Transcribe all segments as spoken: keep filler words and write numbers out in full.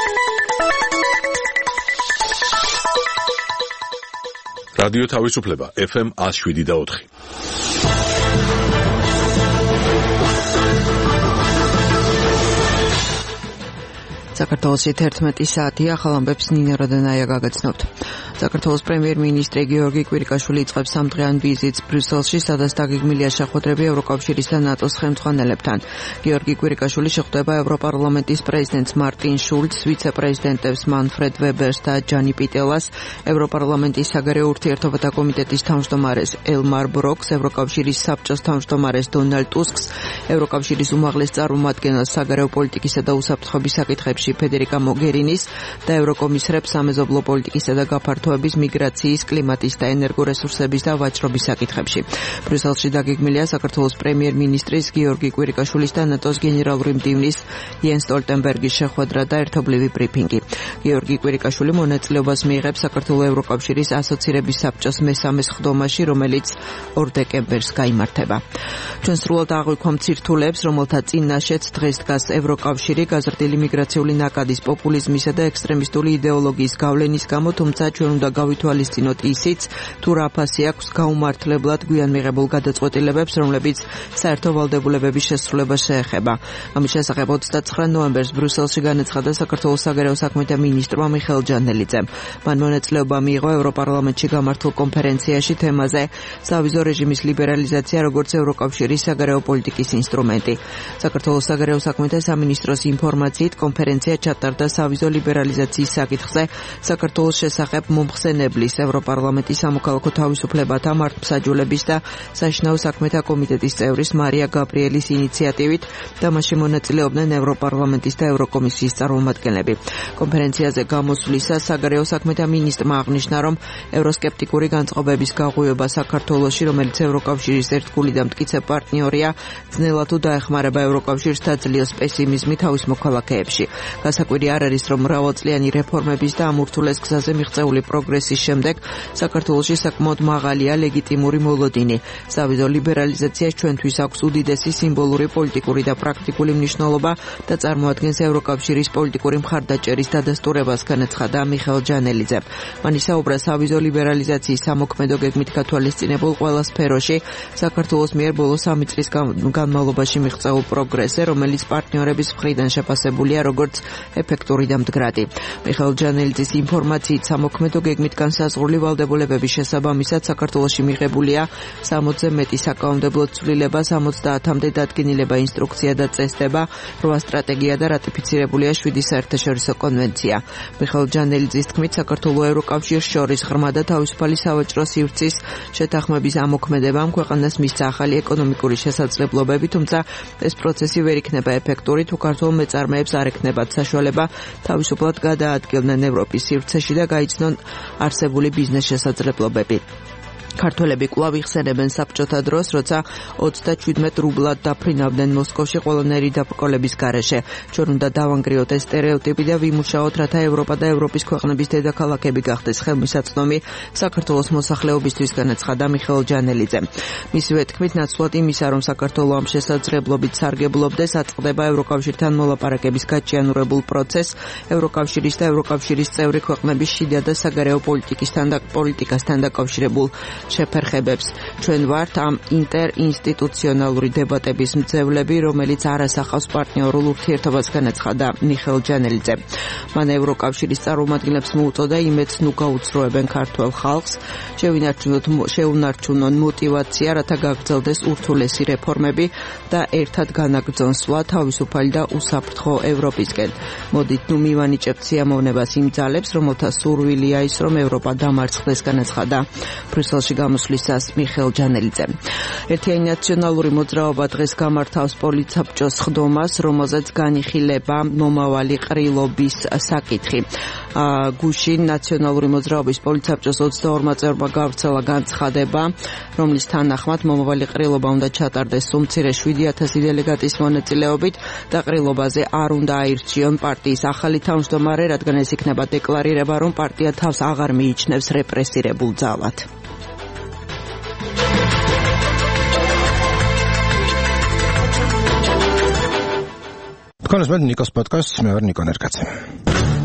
რადიო თავისუფლება ეფ ემ one oh seven და four. საქართველოში თერთმეტი საათია, ახალ ამბებს ნინო როდენაია გაგაცნობთ. საქართველოს პრემიერ-მინისტრი გიორგი კვირიკაშვილი იწყებს სამდღიან ვიზიტს ბრიუსელში, სადაც დაგეგმილია შეხვედრები ევროკავშირის და ნატოს ხელმძღვანელებთან. გიორგი კვირიკაშვილი შეხვდება ევროპარლამენტის პრეზიდენტს მარტინ შულცს, ვიცე-პრეზიდენტებს მანფრედ ვებერს და ჯანი პიტელას, ევროპარლამენტის საგარეო ურთიერთობათა კომიტეტის თავმჯდომარეს ელმარ ბროკს, ევროკავშირის საბჭოს თავმჯდომარეს დონალდ ტუსკს, ევროკავშირის უმაღლეს წარმომადგენელს საგარეო პოლიტიკისა და უსაფრთხოების საკითხებში ფედერიკა მოგერინის და ევროკომისრებს სამეზობლო პოლიტიკისა და გაფართოების, მიგრაციის, კლიმატის და ენერგორესურსების და ვაჭრობის საკითხებში. ბრიუსელში დაგეგმილია საქართველოს პრემიერ-მინისტრის გიორგი კვირიკაშვილის და ნატოს გენერალური მდივნის იენს სტოლტენბერგის შეხვედრა და ერთობლივი ბრიფინგი. გიორგი კვირიკაშვილი მონაწილეობას მიიღებს საქართველოს ევროკავშირის ასოცირების საბჭოს მესამე სხდომაში, რომელიც ორ დეკემბერს გაიმართება. ჩვენ სრულად აღვიქვამ ცირთულებს, რომელთა წინაშეც დღეს დგას ევროკავშირი გაზრდილი მიგრაციული ნაკადის, პოპულიზმისა და ექსტრემისტული იდეოლოგიის გავლენის გამო, თუმცა ჩვენ უნდა გავითვალისწინოთ ისიც, თუ რა ფასი აქვს გაუმართლებლად გვიან მიღებულ გადაწყვეტილებებს, რომლებიც საერთო ვალდებულებების შესრულებას შეეხება. ამის შესახებ ოცდაცხრა ნოემბერს ბრიუსელში განაცხადა საქართველოს საგარეო საქმეთა მინისტრმა მიხეილ ჯანელიძემ. მან მონაწილეობა მიიღო ევროპარლამენტში გამართულ კონფერენციაში თემაზე სავიზო რეჟიმის ლიბერალიზაცია, როგორც ევროკავშირის საგარეო პოლიტიკის ინსტრუმენტი. საქართველოს საგარეო საქმეთა სამინისტროს ინფორმაციით, კონფერენცია ჩატარდა სავიზო ლიბერალიზაციის საკითხზე საქართველოს შესახებ მომხსენებლის, ევროპარლამენტის სამოქალაქო თავისუფლებათა, მართლმსაჯულების და საშინაო საქმეთა კომიტეტის წევრის მარია გაბრიელის ინიციატივით და მასში მონაწილეობდნენ ევროპარლამენტის და ევროკომისიის წარმომადგენლები. კონფერენციაზე გამოსვლისას საგარეო საქმეთა მინისტრმა აღნიშნა, რომ ევროსკეპტიკური განწყობების გაღვივება საქართველოში, რომელიც ევროკავშირის ერთგული და მტკიცე პარტნიორია, ძნელად დაეხმარება ევროკავშირს და ძლიერს პესიმიზმი თავის მოქალაქეებში. გასაკვირი არ არის, რომ მრავალწლიანი რეფორმების და ამ ურთულეს გზაზე მიღწეული პროგრესის შემდეგ საქართველოში საკმაოდ მაღალია ლეგიტიმური მოლოდინი. სავიზო ლიბერალიზაციას ჩვენთვის აქვს უდიდესი სიმბოლური, პოლიტიკური და პრაქტიკული მნიშვნელობა და წარმოადგენს ევროკავშირის პოლიტიკური მხარდაჭერის დადასტურებას, განაცხადა მიხეილ ჯანელიძემ. მან ისაუბრა სავიზო ლიბერალიზაციის სამოქმედო გეგმით გათვალისწინებულ ყველა სფეროში საქართველოს მიერ ბოლო სამი წლის განმავლობაში მიღწეულ პროგრესზე, რომელიც პარტნიორების მხრიდან შეფასებულია როგორც ეფექტური და მდგრადი. მიხეილ ჯანელიძის ინფორმაციით, სამოქმედო გეგმით განსაზღვრული ვალდებულებების შესაბამისად საქართველოში მიღებულია სამოცზე მეტი საკანონმდებლო ცვლილება, სამოცდაათამდე დადგენილება, ინსტრუქცია და წესდება, რვა სტრატეგია და რატიფიცირებულია შვიდი საერთაშორისო კონვენცია. მიხეილ ჯანელიძის თქმით, საქართველოს ევროკავშირს შორის ღრმა და თავისუფალი სავაჭრო სივრცის შეთანხმების ამოქმედებამ ქვეყანას მისცა ახალი ეკონომიკური შესაძლებლობები, თუმცა ეს პროცესი ვერ იქნება ეფექტური, თუ ქართულ მეწარმეებს არ ექნებათ საშუალება თავისუფლად გადაადგილდნენ ევროპის სივრცეში და გაიცნონ არსებული ბიზნეს შესაძლებლობები. ქართველები კვლავ იხსენებენ საბჭოთა დროს, როცა ოცდაჩვიდმეტ რუბლად დაფრინავდნენ მოსკოვში ყველანაირი დაბრკოლების გარეშე. ჩვენ უნდა დავანგრიოთ ეს სტერეოტიპი და ვიმუშაოთ, რათა ევროპა და ევროპის ქვეყნების დედაქალაქები გახდეს ხელმისაწვდომი საქართველოს მოსახლეობისთვის, განაცხადა მიხეილ ჯანელიძემ. მისივე თქმით, ნაცვლად იმისა, რომ საქართველო ამ შესაძლებლობით სარგებლობდეს, აწყდება ევროკავშირთან მოლაპარაკების გაჭიანურებულ პროცესს, ევროკავშირის და ევროკავშირის წევრი ქვეყნების შიდა და საგარეო პოლიტიკისთან და პოლიტიკასთან დაკავშირებულ შეფერხებებს. ჩვენ ვართ ამ ინტერინსტიტუციონალური დებატების მძევლები, რომელიც არ ასახავს პარტნიორულ ურთიერთობას, განაცხადა მიხეილ ჯანელიძემ. მან ევროკავშირის წარმომადგენლებს მოუწოდა იმედს ნუ გაუცროებენ ქართველ ხალხს, შეუნარჩუნონ მოტივაცია, რათა გაგრძელდეს ურთულესი რეფორმები და ერთად განაგრძონ სვლა თავისუფალი და უსაფრთხო ევროპისკენ. მოდით ნუ მივანიჭებთ სიამოვნებას იმ ძალებს, რომელთა სურვილია ის, რომ ევროპა დამარცხდეს, განაცხადა ბრიუსელში გამოსვლისას მიხეილ ჯანელიძემ. ერთიანი ნაციონალური მოძრაობა დღეს გამართავს პოლიცაბჭოს სხდომას, რომელზეც განიხილება მომავალი ყრილობის საკითხი. გუშინ ნაციონალური მოძრაობის პოლიცაბჭოს ოცდაორმა წევრმა გავრცელა განცხადება, რომლის თანახმად მომავალი ყრილობა უნდა ჩატარდეს უმცირე შვიდი ათასი დელეგატის მონაწილეობით და ყრილობაზე არ უნდა აირჩიონ პარტიის ახალი თავმჯდომარე, რადგან ეს იქნება დეკლარირება, რომ პარტია თავს აღარ მიიჩნევს რეპრესირებულ ძალად. თქვენს მე ნიკოს პოდკასტს მე ვარ ნიკო ნერკაცი.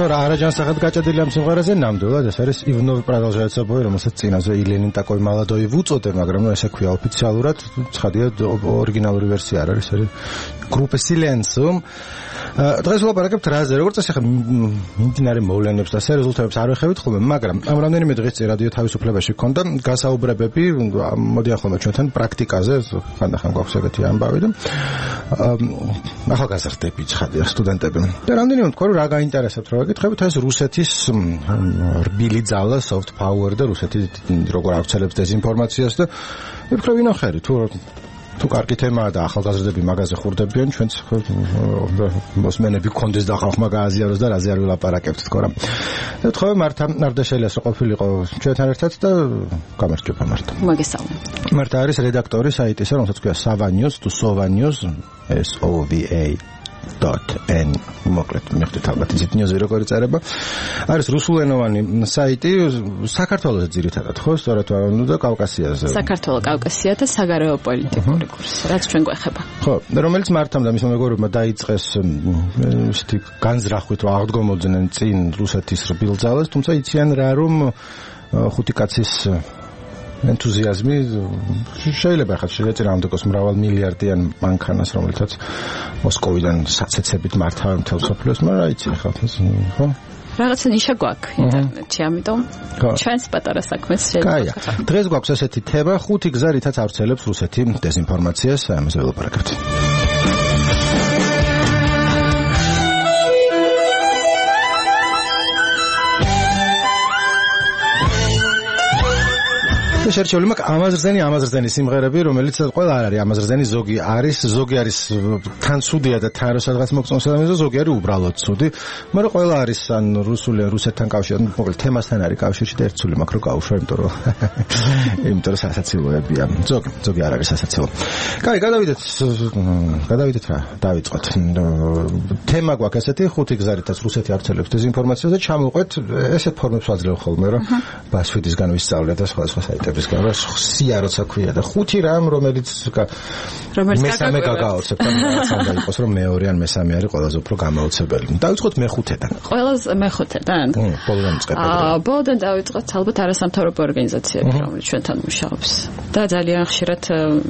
ხო რა არაჯანსაღად გაჭედილი ამ სიმღერაზე ნამდვილად ეს არის ივნოვი პროდუჟერად собой, რომელსაც წინაზე ილენინ ტაკოი მალადოი ვუწოდე, მაგრამ ეს ექვია ოფიციალურად, ცხადია ორიგინალური ვერსია არ არის, არის გრუპე სილენსო. დღეს ვლაპარაკებთ რაზე, როგორც წესი ხა მიმდინარე მოვლენებს და სერიოზულთებს არ ვეხებით ხოლმე, მაგრამ ამ რამდენიმე დღის წინ რადიო თავისუფლებაში გქონდა გასაუბრებები, მოდიან ხოლმე ჩვენთან პრაქტიკაზე, ხანდახან გვაქვს ეგეთი ამბავი და ახალგაზრდები, ცხადია სტუდენტები. და რამდენიმე თქვა რომ რა გაინტერესებთ, რა გეკითხებით, ეს რუსეთის რბილი ძალა, soft power და რუსეთი როგორ ავრცელებს დეзинფორმაციას და ვიფიქრე ვინახერი თუ თუ კარგი თემაა და ახალგაზრდები მაგაზე ხურდებიან, ჩვენც მოსმენები გქონდეს და ხალხმა გააზიაროს და რაზე არ ვილაპარაკებთ თქო რა. და თქვა მართა ნარდაშელიას რო ყოფილიყო ჩვენთან ერთად და გამარჯობა მართა. მოგესალმებით. მართა არის რედაქტორი საიტისა, რომელსაც ქვია Savanews თუ Sovanews S O V A .n მოკლედ მიხდით ალბათ ისეთ ნიუზი როგორ იწერება. არის რუსულენოვანი საიტი საქართველოს ძირითადად ხო, სწორად ვარონუ და კავკასიაზე. საქართველოს, კავკასია და საგარეო პოლიტიკური კურსი, რაც ჩვენ გვეხება. ხო, რომელიც მართამ და მისმა მეგობრებმა დაიწყეს ისეთი განზრახვით რომ აღდგომოდნენ წინ რუსეთის რბილ ძალას, თუმცა იციან რა რომ ხუთი კაცის ენთუზიაზმი შეიძლება ხათ შეიძლება რამდენკოს მრავალ მილიარდიან მანქანას რომელთაც მოსკოვიდან საცეცებით მართავენ მთელ მსოფლიოს, მაგრამ იცი ხა ხო რაღაცა ნიშა გვაქვს ინტერნეტში, ამიტომ ჩვენს პატარა საქმეს შეიძლება. დღეს გვაქვს ესეთი თემა, ხუთი გზა რითაც ავრცელებს რუსეთი დეзинფორმაციას, ამაზე ვილაპარაკებთ. შერჩეული მაქვს ამაზრზენი ამაზრზენი სიმღერები, რომელიც ყველა არ არის ამაზრზენი, ზოგი არის, ზოგი არის თან ცუდია და თან სადღაც მოგწონს და ზოგი არის უბრალოდ ცუდი, მაგრამ ყველა არის ან რუსული რუსეთთან კავშირში, მოკლედ თემასთან არის კავშირში და ერთსული მაქვს რომ გავუშვა, იმიტომ რომ იმიტომ რომ სასაცილოებია. ზოგი, ზოგი არ არის სასაცილო. კაი, გადავიდეთ, გადავიდეთ რა, დავიწყოთ. თემა გვაქვს ესეთი, ხუთი გზა რითაც რუსეთი ავრცელებს დეзинფორმაციას და ჩამოვყვეთ ესეთ ფორმებს ვაძლევ ხოლმე, რომ ბასვიდისგან ვისწავლეთ და სხვა სხვა საიტები გავს სია როცა ქვია და ხუთი რამ რომელიც მესამე გაგაოცებ და სანდა იყოს რომ მეორე ან მესამე არის ყველაზე უფრო გამოუცებელი. დავიწყოთ მეხუთედან. ყველაზე მეხუთედან? ბოლოდან წკეპები. აა ბოლოდან დავიწყოთ ალბათ არასამთავრობო ორგანიზაციები, რომელიც ჩვენთან მუშაობს. და ძალიან ხშირად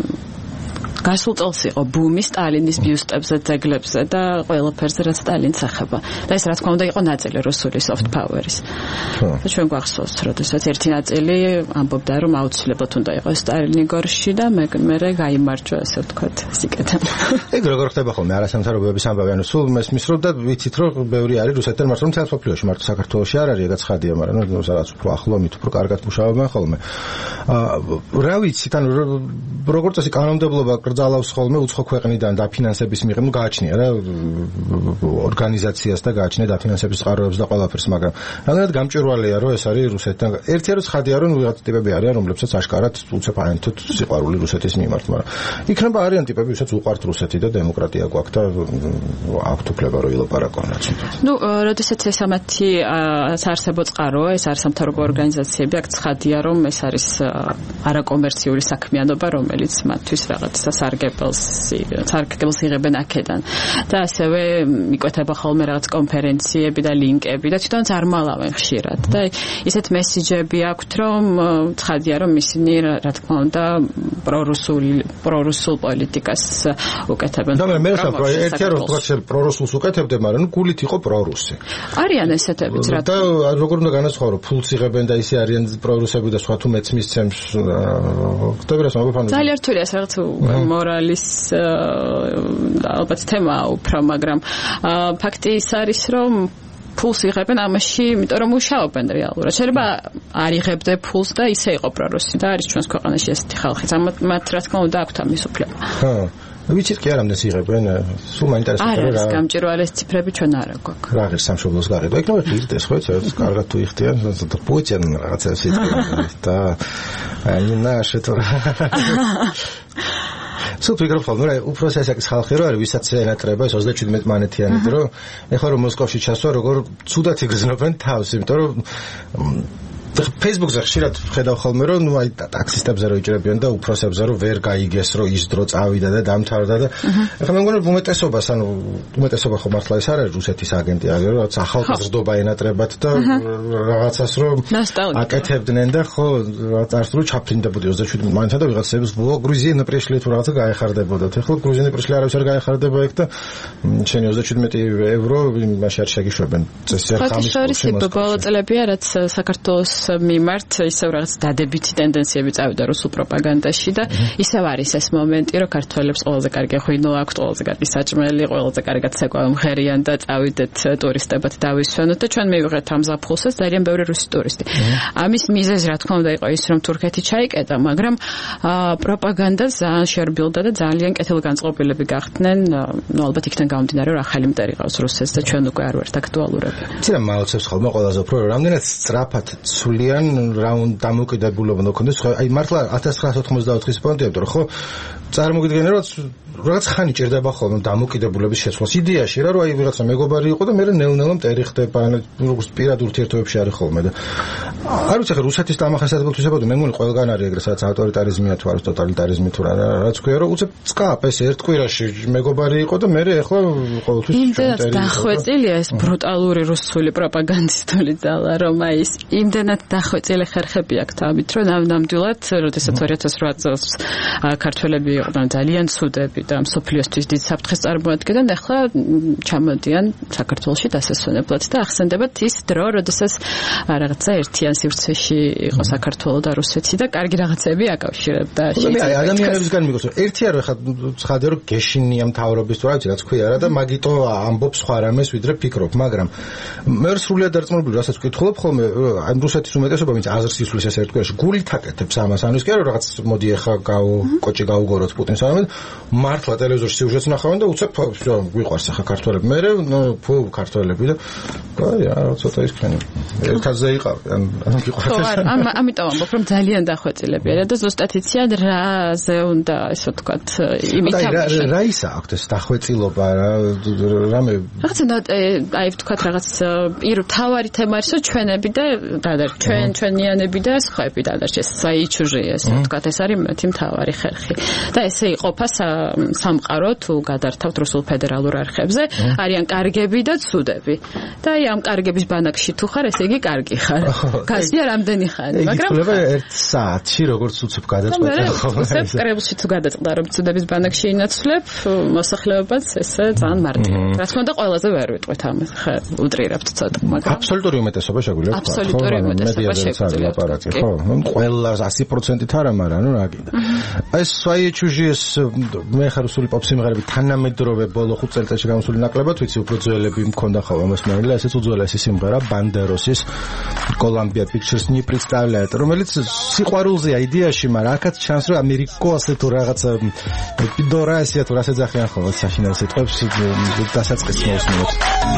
გასულ წელს იყო ბუმი სტალინის ბიუსტებზე, ძეგლებზე და ყველაფერზე რაც სტალინს ეხება. და ეს რა თქმა უნდა იყო ნაწილი რუსული soft power-ის. და ჩვენ გვახსოვს, როდესაც ერთი ნაწილი ამბობდა, რომ აუცილებლად უნდა იყოს სტალინი გორში და მერე გაიმარჯვა, ასე ვთქვათ, სიკეთე. ეგ როგორ ხდება ხოლმე არასამთავრობოების ამბავი, ანუ სულ მესმის რომ და ვიცით რომ ბევრი არის რუსეთთან მართლა მთელ მსოფლიოში, მარტო საქართველოში არ არის, ეგაც ხადია, მაგრამ ნუ სადაც უფრო ახლო მით უფრო კარგად მუშაობენ ხოლმე. აა რა ვიცით, ანუ როგორც წესი კანონმდებლობა გრძალავს ხოლმე უცხო ქვეყნიდან დაფინანსების მიღება, ნუ გააჩნია რა ორგანიზაციას და გააჩნია დაფინანსების წყაროებს და ყველაფერს, მაგრამ რამდენად გამჭვირვალეა რომ ეს არის რუსეთთან. ერთი არის ხადია რომ ვიღაც ტიპები არიან, რომლებსაც აშკარად უცებ აერთოთ სიყვარული რუსეთის მიმართ, მაგრამ იქნება არიან ტიპები, ვისაც უყვართ რუსეთი და დემოკრატია გვაქვს და აქვთ უფლება რომ ილაპარაკონ რაც უნდა. ნუ, როდესაც ეს ამათი საარსებო წყაროა, ეს არასამთავრობო ორგანიზაციები, აქ ცხადია რომ ეს არის არაკომერციული საქმიანობა, რომელიც მათთვის რაღაცა სარგებელს სარგებელს იღებენ აქედან. და ასევე მიკვეთება ხოლმე რაღაც კონფერენციები და ლინკები და თვითონ წარმალავენ ხშირად. და ისეთ მესიჯები აქვთ, რომ ცხადია რომ ისინი რა თქმა უნდა პრორუსულ პრორუსულ პოლიტიკას უკეთებენ. და მე მეცადე რომ ერთი რომ თქვა პრორუსულს უკეთებდნენ, მაგრამ ნუ გულით იყო პრორუსი. არიან ესეთებიც რა. და როგორ უნდა განაცხარო, ფულს იღებენ და ისე არიან პრორუსები და სხვა თუ მეც მისცემს. ხტები რა სამბობ ძალიან რთულია ეს რაღაც მორალის ალბათ თემაა უფრო, მაგრამ ფაქტი ის არის, რომ ფულს იღებენ ამაში, იმიტომ რომ მუშაობენ რეალურად. შეიძლება არ იღებდნენ ფულს და ისე იყო პრორუსი და არის ჩვენს ქვეყანაში ესეთი ხალხი. მათ რა თქმა უნდა აქვთ ამის უფლება. ხო. ვიცით კი არ ამდენს იღებენ, სულ მაინტერესებს რა. არის გამჭვირვალე ციფრები ჩვენ არ გვაქვს. რა ღირს სამშობლოს გაყიდვა. იქნება ხილდეს ხო, ეს კარგად თუ იხდიან, პუიტენ რაღაცა სიტყვები და აი ნაშე თორა. სულ ფიქრობ ხოლმე რა უფრო სასაკის ხალხი რო არის, ვისაც ენატრება ეს ოცდაშვიდმეტ მანეთიანი დრო, ეხლა რომ მოსკოვში ჩასვა, როგორ ცუდად იგრძნობენ თავს, იმიტომ რომ Facebook-ზე ხშირად ხედავ ხოლმე რომ ნუ აი ტაქსისტებზე რო იჭრებიან და უფროსებზე რომ ვერ გაიგეს რომ ის დრო წავიდა და დამთავრდა და ეხლა მე მგონი უმეტესობას ანუ უმეტესობა ხო მართლა ეს არ არის რუსეთის აგენტი არის რომ რაღაც ახალგაზრდობა ენატრებათ და რაღაცას რომ აკეთებდნენ და ხო რაღაც არც რო ჩაფრინდებოდი ოცდაშვიდი მანთა და ვიღაცებს გრუზინა პრიშლი თუ რაღაცა გაეხარდებოდათ ეხლა გრუზინა პრიშლი არავის არ გაეხარდება ეგ და შენი ოცდაშვიდი ევრო იმაში არ შეგიშვებენ წესიერ ხამის ბოლო წელებია რაც საქართველოს მიმართ ისევ რაღაც დადებითი ტენდენციები წავიდა რუსულ პროპაგანდაში და ისევ არის ეს მომენტი რომ ქართველებს ყველაზე კარგი ღვინო აქვთ ყველაზე კარგი საჭმელი ყველაზე კარგად საკვამღერიან და წავიდეთ ტურისტებად დავისვენოთ და ჩვენ მივიღეთ ამ ზაფხულსაც ძალიან ბევრი რუსი ტურისტი ამის მიზეზი რა თქმა უნდა იყო ის რომ თურქეთი ჩაიკეტა მაგრამ პროპაგანდა ძალიან შერბილდა და ძალიან კეთილგანწყობილები გახდნენ ნუ ალბათ იქიდან გამომდინარე რომ ახალი მტერი ყავს რუსეთს და ჩვენ უკვე არ ვართ აქტუალურები ცირა მაოცებს ხოლმე ყველაზე უფრო რამდენად სწრაფად ცვლიან რა უნდა დამოკიდებულება ნოქონდეს ხო აი მართლა ათას ცხრაასი ოთხმოცდაოთხის პონტი ამიტომ ხო წარმოგიდგენე რომ რაღაც ხანი ჭირდება ხოლმე დამოკიდებულების შეცვლას იდეაში რა რომ აი ვიღაცა მეგობარი იყო და მე ნელ-ნელა მტერი ხდება ან როგორც პირად ურთიერთობებში არის ხოლმე და არ ვიცი ხა რუსეთის დამახასიათებელ თვისებად მე მგონი ყველგან არის ეგრე სადაც ავტორიტარიზმია თუ არის ტოტალიტარიზმი თუ რა რაც ქვია რომ უცებ წკაპ ეს ერთ კვირაში მეგობარი იყო და მე ეხლა ყოველთვის იმდენად დახვეწილია ეს ბრუტალური რუსული პროპაგანდისტული ძალა რომ აი ეს იმდენად დახვეწილი ხერხები აქვს ამით რომ ნამდვილად როდესაც ორი ათას ოთხ წელს ქართველები იყვნენ ძალიან ცუდები და მსოფლიოსთვის დიდ საფრთხეს წარმოადგენდნენ ახლა ჩამოდიან საქართველოში დასასვენებლად და ახსენდებათ ის დრო როდესაც რაღაცა ერთიან სივრცეში იყო საქართველო და რუსეთი და კარგი რაღაცები აკავშირებდა აი ადამიანებისგან მიგოს ერთი არ ხა ცხადე რომ გეშინია მთავრობის თუ რა ვიცი რაც ქვია რა და მაგიტო ამბობს სხვა რამეს ვიდრე ფიქრობ მაგრამ მე სრულიად დარწმუნებული რასაც ვკითხულობ ხოლმე აი რუსეთის უმეტესობა ვინც აზრს ისulis ეს ერთ კვირაში გულით აკეთებს ამას ანუ ის კი არა რაღაც მოდი ახლა გაუ კოჭი გაუგოროთ პუტინს ამან მართლა ტელევიზორში სიუჟეტს ნახავენ და უცებ გვიყვარს ახლა ქართველები მე ნუ ფუ ქართველები და აი რა ცოტა ის ქენი ერთაზე იყავენ ან გიყვარს ამ ამიტომ ამბობ რომ ძალიან დახვეწილები არიან და ზუსტად იციან რაზე უნდა ესე ვთქვათ იმითაბში რა ისა აქვს ეს დახვეწილობა რა რამე რაღაცა აი ვთქვათ რაღაც პირ თავარი თემა არის რომ ჩვენები და დადარ ჩვენ ჩვენიანები და სხვაები დადარჩეს საიჩუჟე ესე ვთქვათ ეს არის მათი მთავარი ხერხი და ესე იყოფა სამყარო თუ გადართავთ რუსულ ფედერალურ არხებზე არიან კარგები და ცუდები და აი ამ კარგების ბანაკში თუ ხარ ესე იგი კარგი ხარ გასია რამდენი ხანი მაგრამ ითვლება ერთ საათში როგორც უცებ გადაწყვეტა ხოლმე უცებ კრებულში თუ გადაწყდა რომ ცუდების ბანაკში ინაცვლებ მოსახლეობაც ესე ძალიან მარტივია რა თქმა უნდა ყველაზე ვერ ვიტყვით ამას ხა უტრირებთ ცოტა მაგრამ აბსოლუტური უმეტესობა შეგვიძლია ვთქვა აბსოლუტური უმეტესობა შეგვიძლია ლაპარაკი ხო ყველა ათი პროცენტით არა მაგრამ ნუ რა გინდა აი საიჩუჟი ეს მე ხარ რუსული პოპ სიმღერები თანამედროვე ბოლო ხუთ წელიწადში გამოსული ნაკლებად ვიცი უფრო ძველები მქონდა ხო ამას მაგრამ ესეც უძველესი სიმღერა ბანდეროსის კოლუმბია პიქჩერს ნი представляет რომელიც სიყვარულზეა იდეაში მაგრამ აქაც ჩანს რომ ამერიკოსე თუ რაღაცა პიდორასია თუ რას ეძახიან ხო საშინელ სიტყვებს დასაწყისს მოусმინოთ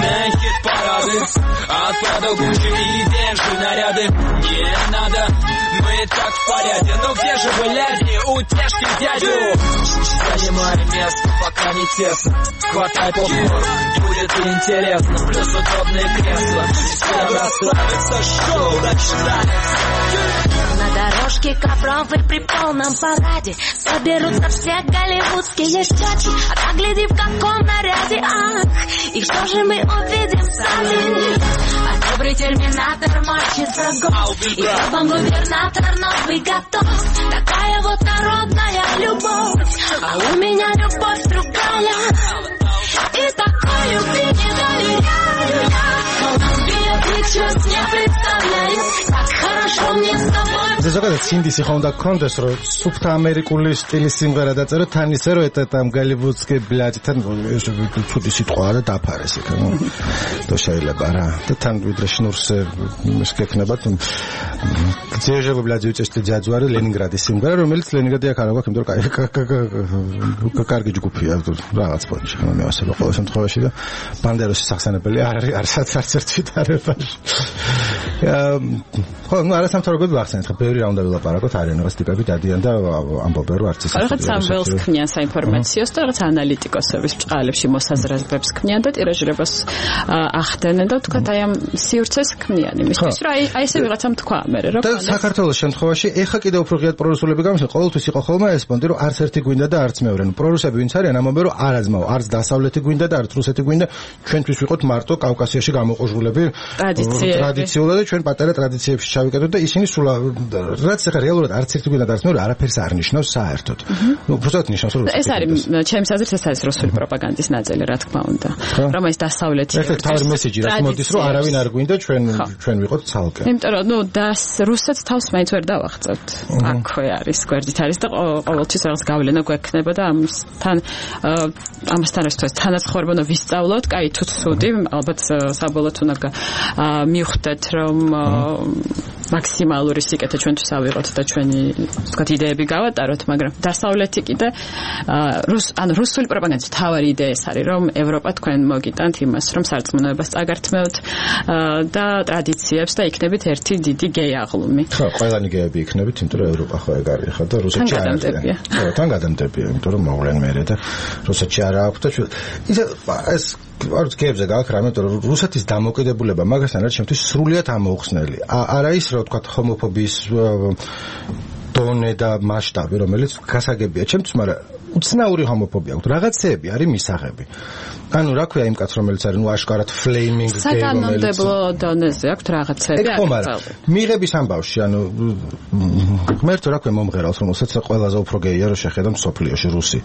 Отпадал куча и держи наряды Не надо, мы так в порядке Но где же вы, леди, утешьте дядю Занимай место, пока не тесно Хватай попкорн, будет интересно Плюс удобные кресла Всем расслабиться, шоу начинается На дорожке ковровой при полном параде Соберутся все голливудские тёчи А так гляди в каком наряде, ах И что же мы увидим сами А добрый терминатор мочится гол И вам губернатор новый готов Такая вот народная любовь А у меня любовь другая И такой любви не доверяю я Колумбия Pictures не представляет Как хорошо мне с тобой ზოგადად სინდისი ხომ და კონდეს რომ სუფთა ამერიკული სტილის სიმღერა დაწერო თან ისე რომ ეტა ამ გალივუდსკი ბლადი თან ცუდი სიტყვა და დაფარეს იქ ნუ то შეიძლება რა და თან ვიდრე შნურს ის გექნება თუ ძეჟე ბლადი უწესტი ჯაძვარი ლენინგრადის სიმღერა რომელიც ლენინგრადი აქ არ აქვს იმიტომ რომ კარგი ჯგუფია რაღაც ფონში ხომ მე ასე ყოველ შემთხვევაში და ბანდეროსის სახსენებელი არ არის არც არც ერთ ვითარებაში ხო, ну არასამთავრობოები ვახსენეთ, ხო, ბევრი რა უნდა ვილაპარაკოთ, არიან რაღაც ტიპები დადიან და ამბობენ, რომ არც ის რაღაც სამველს ქმნიან საინფორმაციოს და რაღაც ანალიტიკოსების ბჭყალებში მოსაზრებებს ქმნიან და ტირაჟირებას ახდენენ და თქვათ აი ამ სივრცეს ქმნიან იმისთვის, რომ აი აი ესე ვიღაცამ თქვა მე რომ და საქართველოს შემთხვევაში ეხა კიდევ უფრო ღიად პრორუსულები გამოსვენ, ყოველთვის იყო ხოლმე ეს პონტი, რომ არც ერთი გვინდა და არც მეორე. ნუ პრორუსები ვინც არიან, ამბობენ, რომ არა ძმაო, არც დასავლეთი გვინდა და არც რუსეთი გვინდა, ჩვენთვის ვიყოთ მარტო კავკასიაში გამოყოჟულები ტრადიციულად და ჩვენ პატარა ტრადიციებში ჩავიკეტოთ და ისინი სულ რაც ახლა რეალურად არც ერთი გვინდა და არც მეორე არაფერს არ ნიშნავს საერთოდ. ნუ უბრალოდ ნიშნავს რომ ეს არის ჩემს აზრით ეს არის რუსული პროპაგანდის ნაწილი, რა თქმა უნდა. რომ ეს დასავლეთი ერთ თავი მესეჯი რაც მოდის, რომ არავინ არ გვინდა ჩვენ ჩვენ ვიყოთ ცალკე. იმიტომ რომ ნუ დას რუსეთს თავს მაინც ვერ დავახწევთ. აქვე არის გვერდით არის და ყოველთვის რაღაც გავლენა გვექნება და ამასთან ამასთან ერთად თანაცხოვრება უნდა ვისწავლოთ, კაი თუ ცუდი, ალბათ საბოლოოდ უნდა მივხვდეთ რომ მაქსიმალური სიკეთე ჩვენთვის ავიღოთ და ჩვენი ვთქვათ იდეები გავატაროთ, მაგრამ დასავლეთი კიდე რუს ან რუსული პროპაგანდის თავარი იდეა ეს არის, რომ ევროპა თქვენ მოგიტანთ იმას, რომ სარწმუნოებას წაგართმევთ და ტრადიციებს და იქნებით ერთი დიდი გეი აღლუმი. ხო, ყველანი გეები იქნებით, იმიტომ რომ ევროპა ხო ეგ არის ხა და რუსეთში არ არის. ხო, თან გადამდებია, იმიტომ რომ მოვლენ მერე და რუსეთში არ აქვს და ის ეს არც გეებზე გაქვს რამე, იმიტომ რომ რუსეთის დამოკიდებულება მაგასთან არის ჩემთვის სრულიად ამოუხსნელი. არა ის რა ვთქვათ ჰომოფობიის დონე და მასშტაბი, რომელიც გასაგებია ჩემთვის, მაგრამ უცნაური ჰომოფობია აქვს. რაღაცეები არის მისაღები. ანუ რა ქვია იმ კაცს, რომელიც არის ნუ აშკარად ფლეიმინგ გეი, რომელიც საკანონმდებლო დონეზე აქვს რაღაცეები. ხო, მაგრამ მიღების ამბავში, ანუ ღმერთო რა ქვია მომღერალს, რომელსაც ყველაზე უფრო გეია რო შეხედა მსოფლიოში რუსი.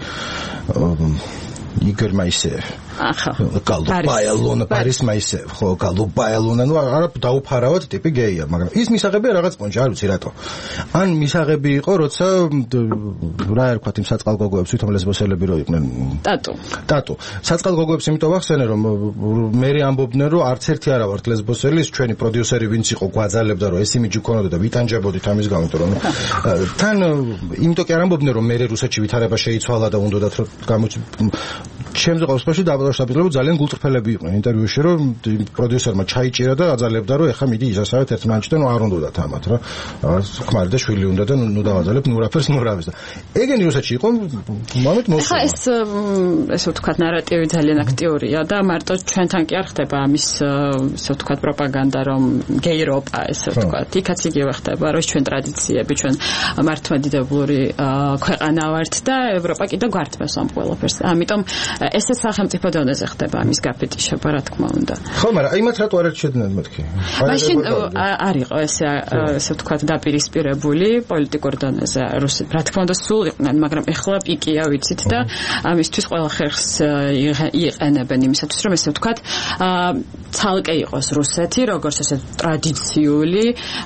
იგორ მაისეევ. ახლა გალუბაელონა პარის მაისეევ, ხო, გალუბაელონა, ნუ არა დაუფარავად ტიპი გეია, მაგრამ ის მისაღებია რაღაც პონჩი, არ ვიცი რატო. ან მისაღები იყო, როცა რა ერქვათ იმ საწყალგოგოებს, თვითონ ლესბოსელები რო იყვნენ. ტატუ. ტატუ. საწყალგოგოებს იმიტომ ვახსენე, რომ მე ამბობდნენ, რომ არც ერთი არა ვართ ლესბოსელი, ჩვენი პროდიუსერი ვინც იყო გვაძალებდა, რომ ეს იმიჯი ქონოდა და ვიტანჯებოდით ამის გამო, რომ თან იმიტომ კი არ ამბობდნენ, რომ მე რუსეთში ვითარება შეიცვალა და უნდათ რომ გამოჩ ჩემზე ყოველთვის დაბადებულები ძალიან გულწრფელები იყვნენ ინტერვიუში, რომ პროდიუსერმა ჩაიჭირა და აძალებდა, რომ ეხა მიდი ისასავეთ ერთმანეთში და ნუ არ უნდათ ამათ რა. ხმარი და შვილი უნდა და ნუ დავაძალებ ნუ რაფერს ნუ რავის და ეგენი რუსეთში იყო მომენტ მოსულა. ხა ეს ესე ვთქვათ ნარატივი ძალიან აქტიურია და მარტო ჩვენთან კი არ ხდება ამის ესე ვთქვათ პროპაგანდა, რომ გეიროპა ესე ვთქვათ იქაც იგივე ხდება, რომ ჩვენ ტრადიციები, ჩვენ მართლმადიდებლური ქვეყანა ვართ და ევროპა კიდე გვართმევს ამ ყველაფერს. ამიტომ ესე სახელმწიფო დონეზე ხდება ამის გაფეტიშება, რა თქმა უნდა. ხო, მაგრამ იმათ რატო არ ერჩევდნენ მეთქი? მაშინ არ იყო ესე ესე ვთქვათ დაპირისპირებული პოლიტიკურ დონეზე რუსი. რა თქმა უნდა სულ იყვნენ, მაგრამ ეხლა პიკია ვიცით და ამისთვის ყველა ხერხს იყენებენ იმისათვის, რომ ესე ვთქვათ ცალკე იყოს რუსეთი, როგორც ესე ტრადიციული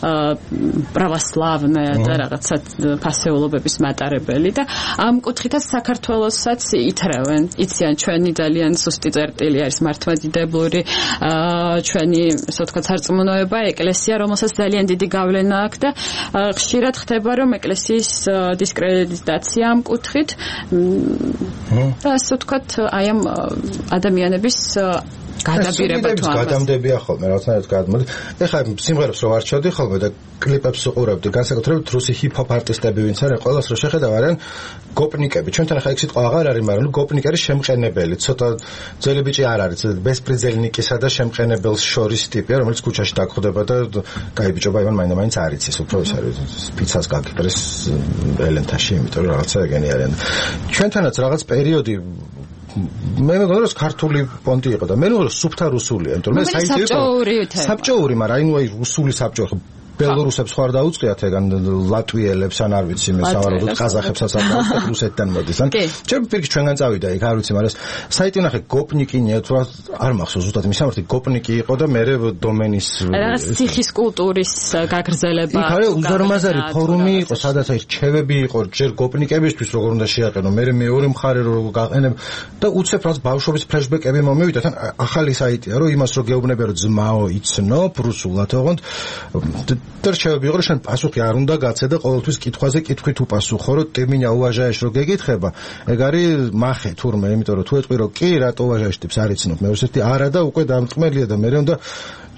პრავოსლავნე და რაღაცა ფასეულობების მატარებელი და ამ კუთხითაც საქართველოსაც ითრევენ. იციან ჩვენი ძალიან სუსტი წერტილი არის მართლმადიდებლური ჩვენი ასე ვთქვათ სარწმუნოება, ეკლესია, რომელსაც ძალიან დიდი გავლენა აქვს და ხშირად ხდება, რომ ეკლესიის დისკრედიტაცია ამ კუთხით და ასე ვთქვათ აი ამ ადამიანების გადაბირება თუ ამას გადამდებია ხოლმე რაღაცნაირად გადმოდი. ეხლა სიმღერებს რო ვარჩევდი ხოლმე და კლიპებს უყურებდი, განსაკუთრებით რუსი ჰიპ-ჰოპ არტისტები ვინც არის, ყველას რო შეხედავ არიან გოპნიკები. ჩვენთან ახლა ეს სიტყვა აღარ არის, მაგრამ გოპნიკი არის შემყენებელი. ცოტა ძველი ბიჭი არ არის, ბესპრიძელნიკისა და შემყენებელს შორის ტიპია, რომელიც ქუჩაში დაგხვდება და კაი ბიჭობა იმან მაინც არ იცის, უფრო ის არის ფიცას გაკიპრის ელენთაში, იმიტომ რომ რაღაცა ეგენი არიან. ჩვენთანაც რაღაც პერიოდი მე მეგონა რომ ქართული პონტი იყო და მე მეგონა რომ სუფთა რუსულია, იმიტომ რომ მე საინტერესო საბჭოური, მაგრამ აი ნუ აი რუსული საბჭოური ბელორუსებს ხარ დაუწყიათ ეგან ლატვიელებს ან არ ვიცი მე სავარაუდოდ ყაზახებსაც არ დაუწყიათ რუსეთიდან მოდის ან ჩემ პირიქით ჩვენგან წავიდა იქ არ ვიცი, მაგრამ საიტი ნახე გოპნიკი ნიათვა არ მახსოვს ზუსტად მის სამართი გოპნიკი იყო და მე დომენის რაღაც ციხის კულტურის გაგრძელება იქ არის უზარმაზარი ფორუმი იყო, სადაც აი რჩევები იყო ჯერ გოპნიკებისთვის როგორ უნდა შეაყენო, მე მეორე მხარე რო გაყენებ და უცებ რაც ბავშვობის ფლეშბეკები მომივიდა თან ახალი საიტია, რომ იმას რო გეუბნებია რომ ძმაო იცნობ რუსულად ოღონდ დარჩევები იყო, შენ პასუხი არ უნდა გაცე და ყოველთვის კითხვაზე კითხვით უპასუხო, რომ ტემინა უაჟაეშ რო გეკითხება, ეგ არის მახე თურმე, იმიტომ რომ თუ ეტყვი რომ კი, რატო უაჟაეშ ტიპს არ იცნობ, მე ვსერთი არა და უკვე დამტყმელია და მე უნდა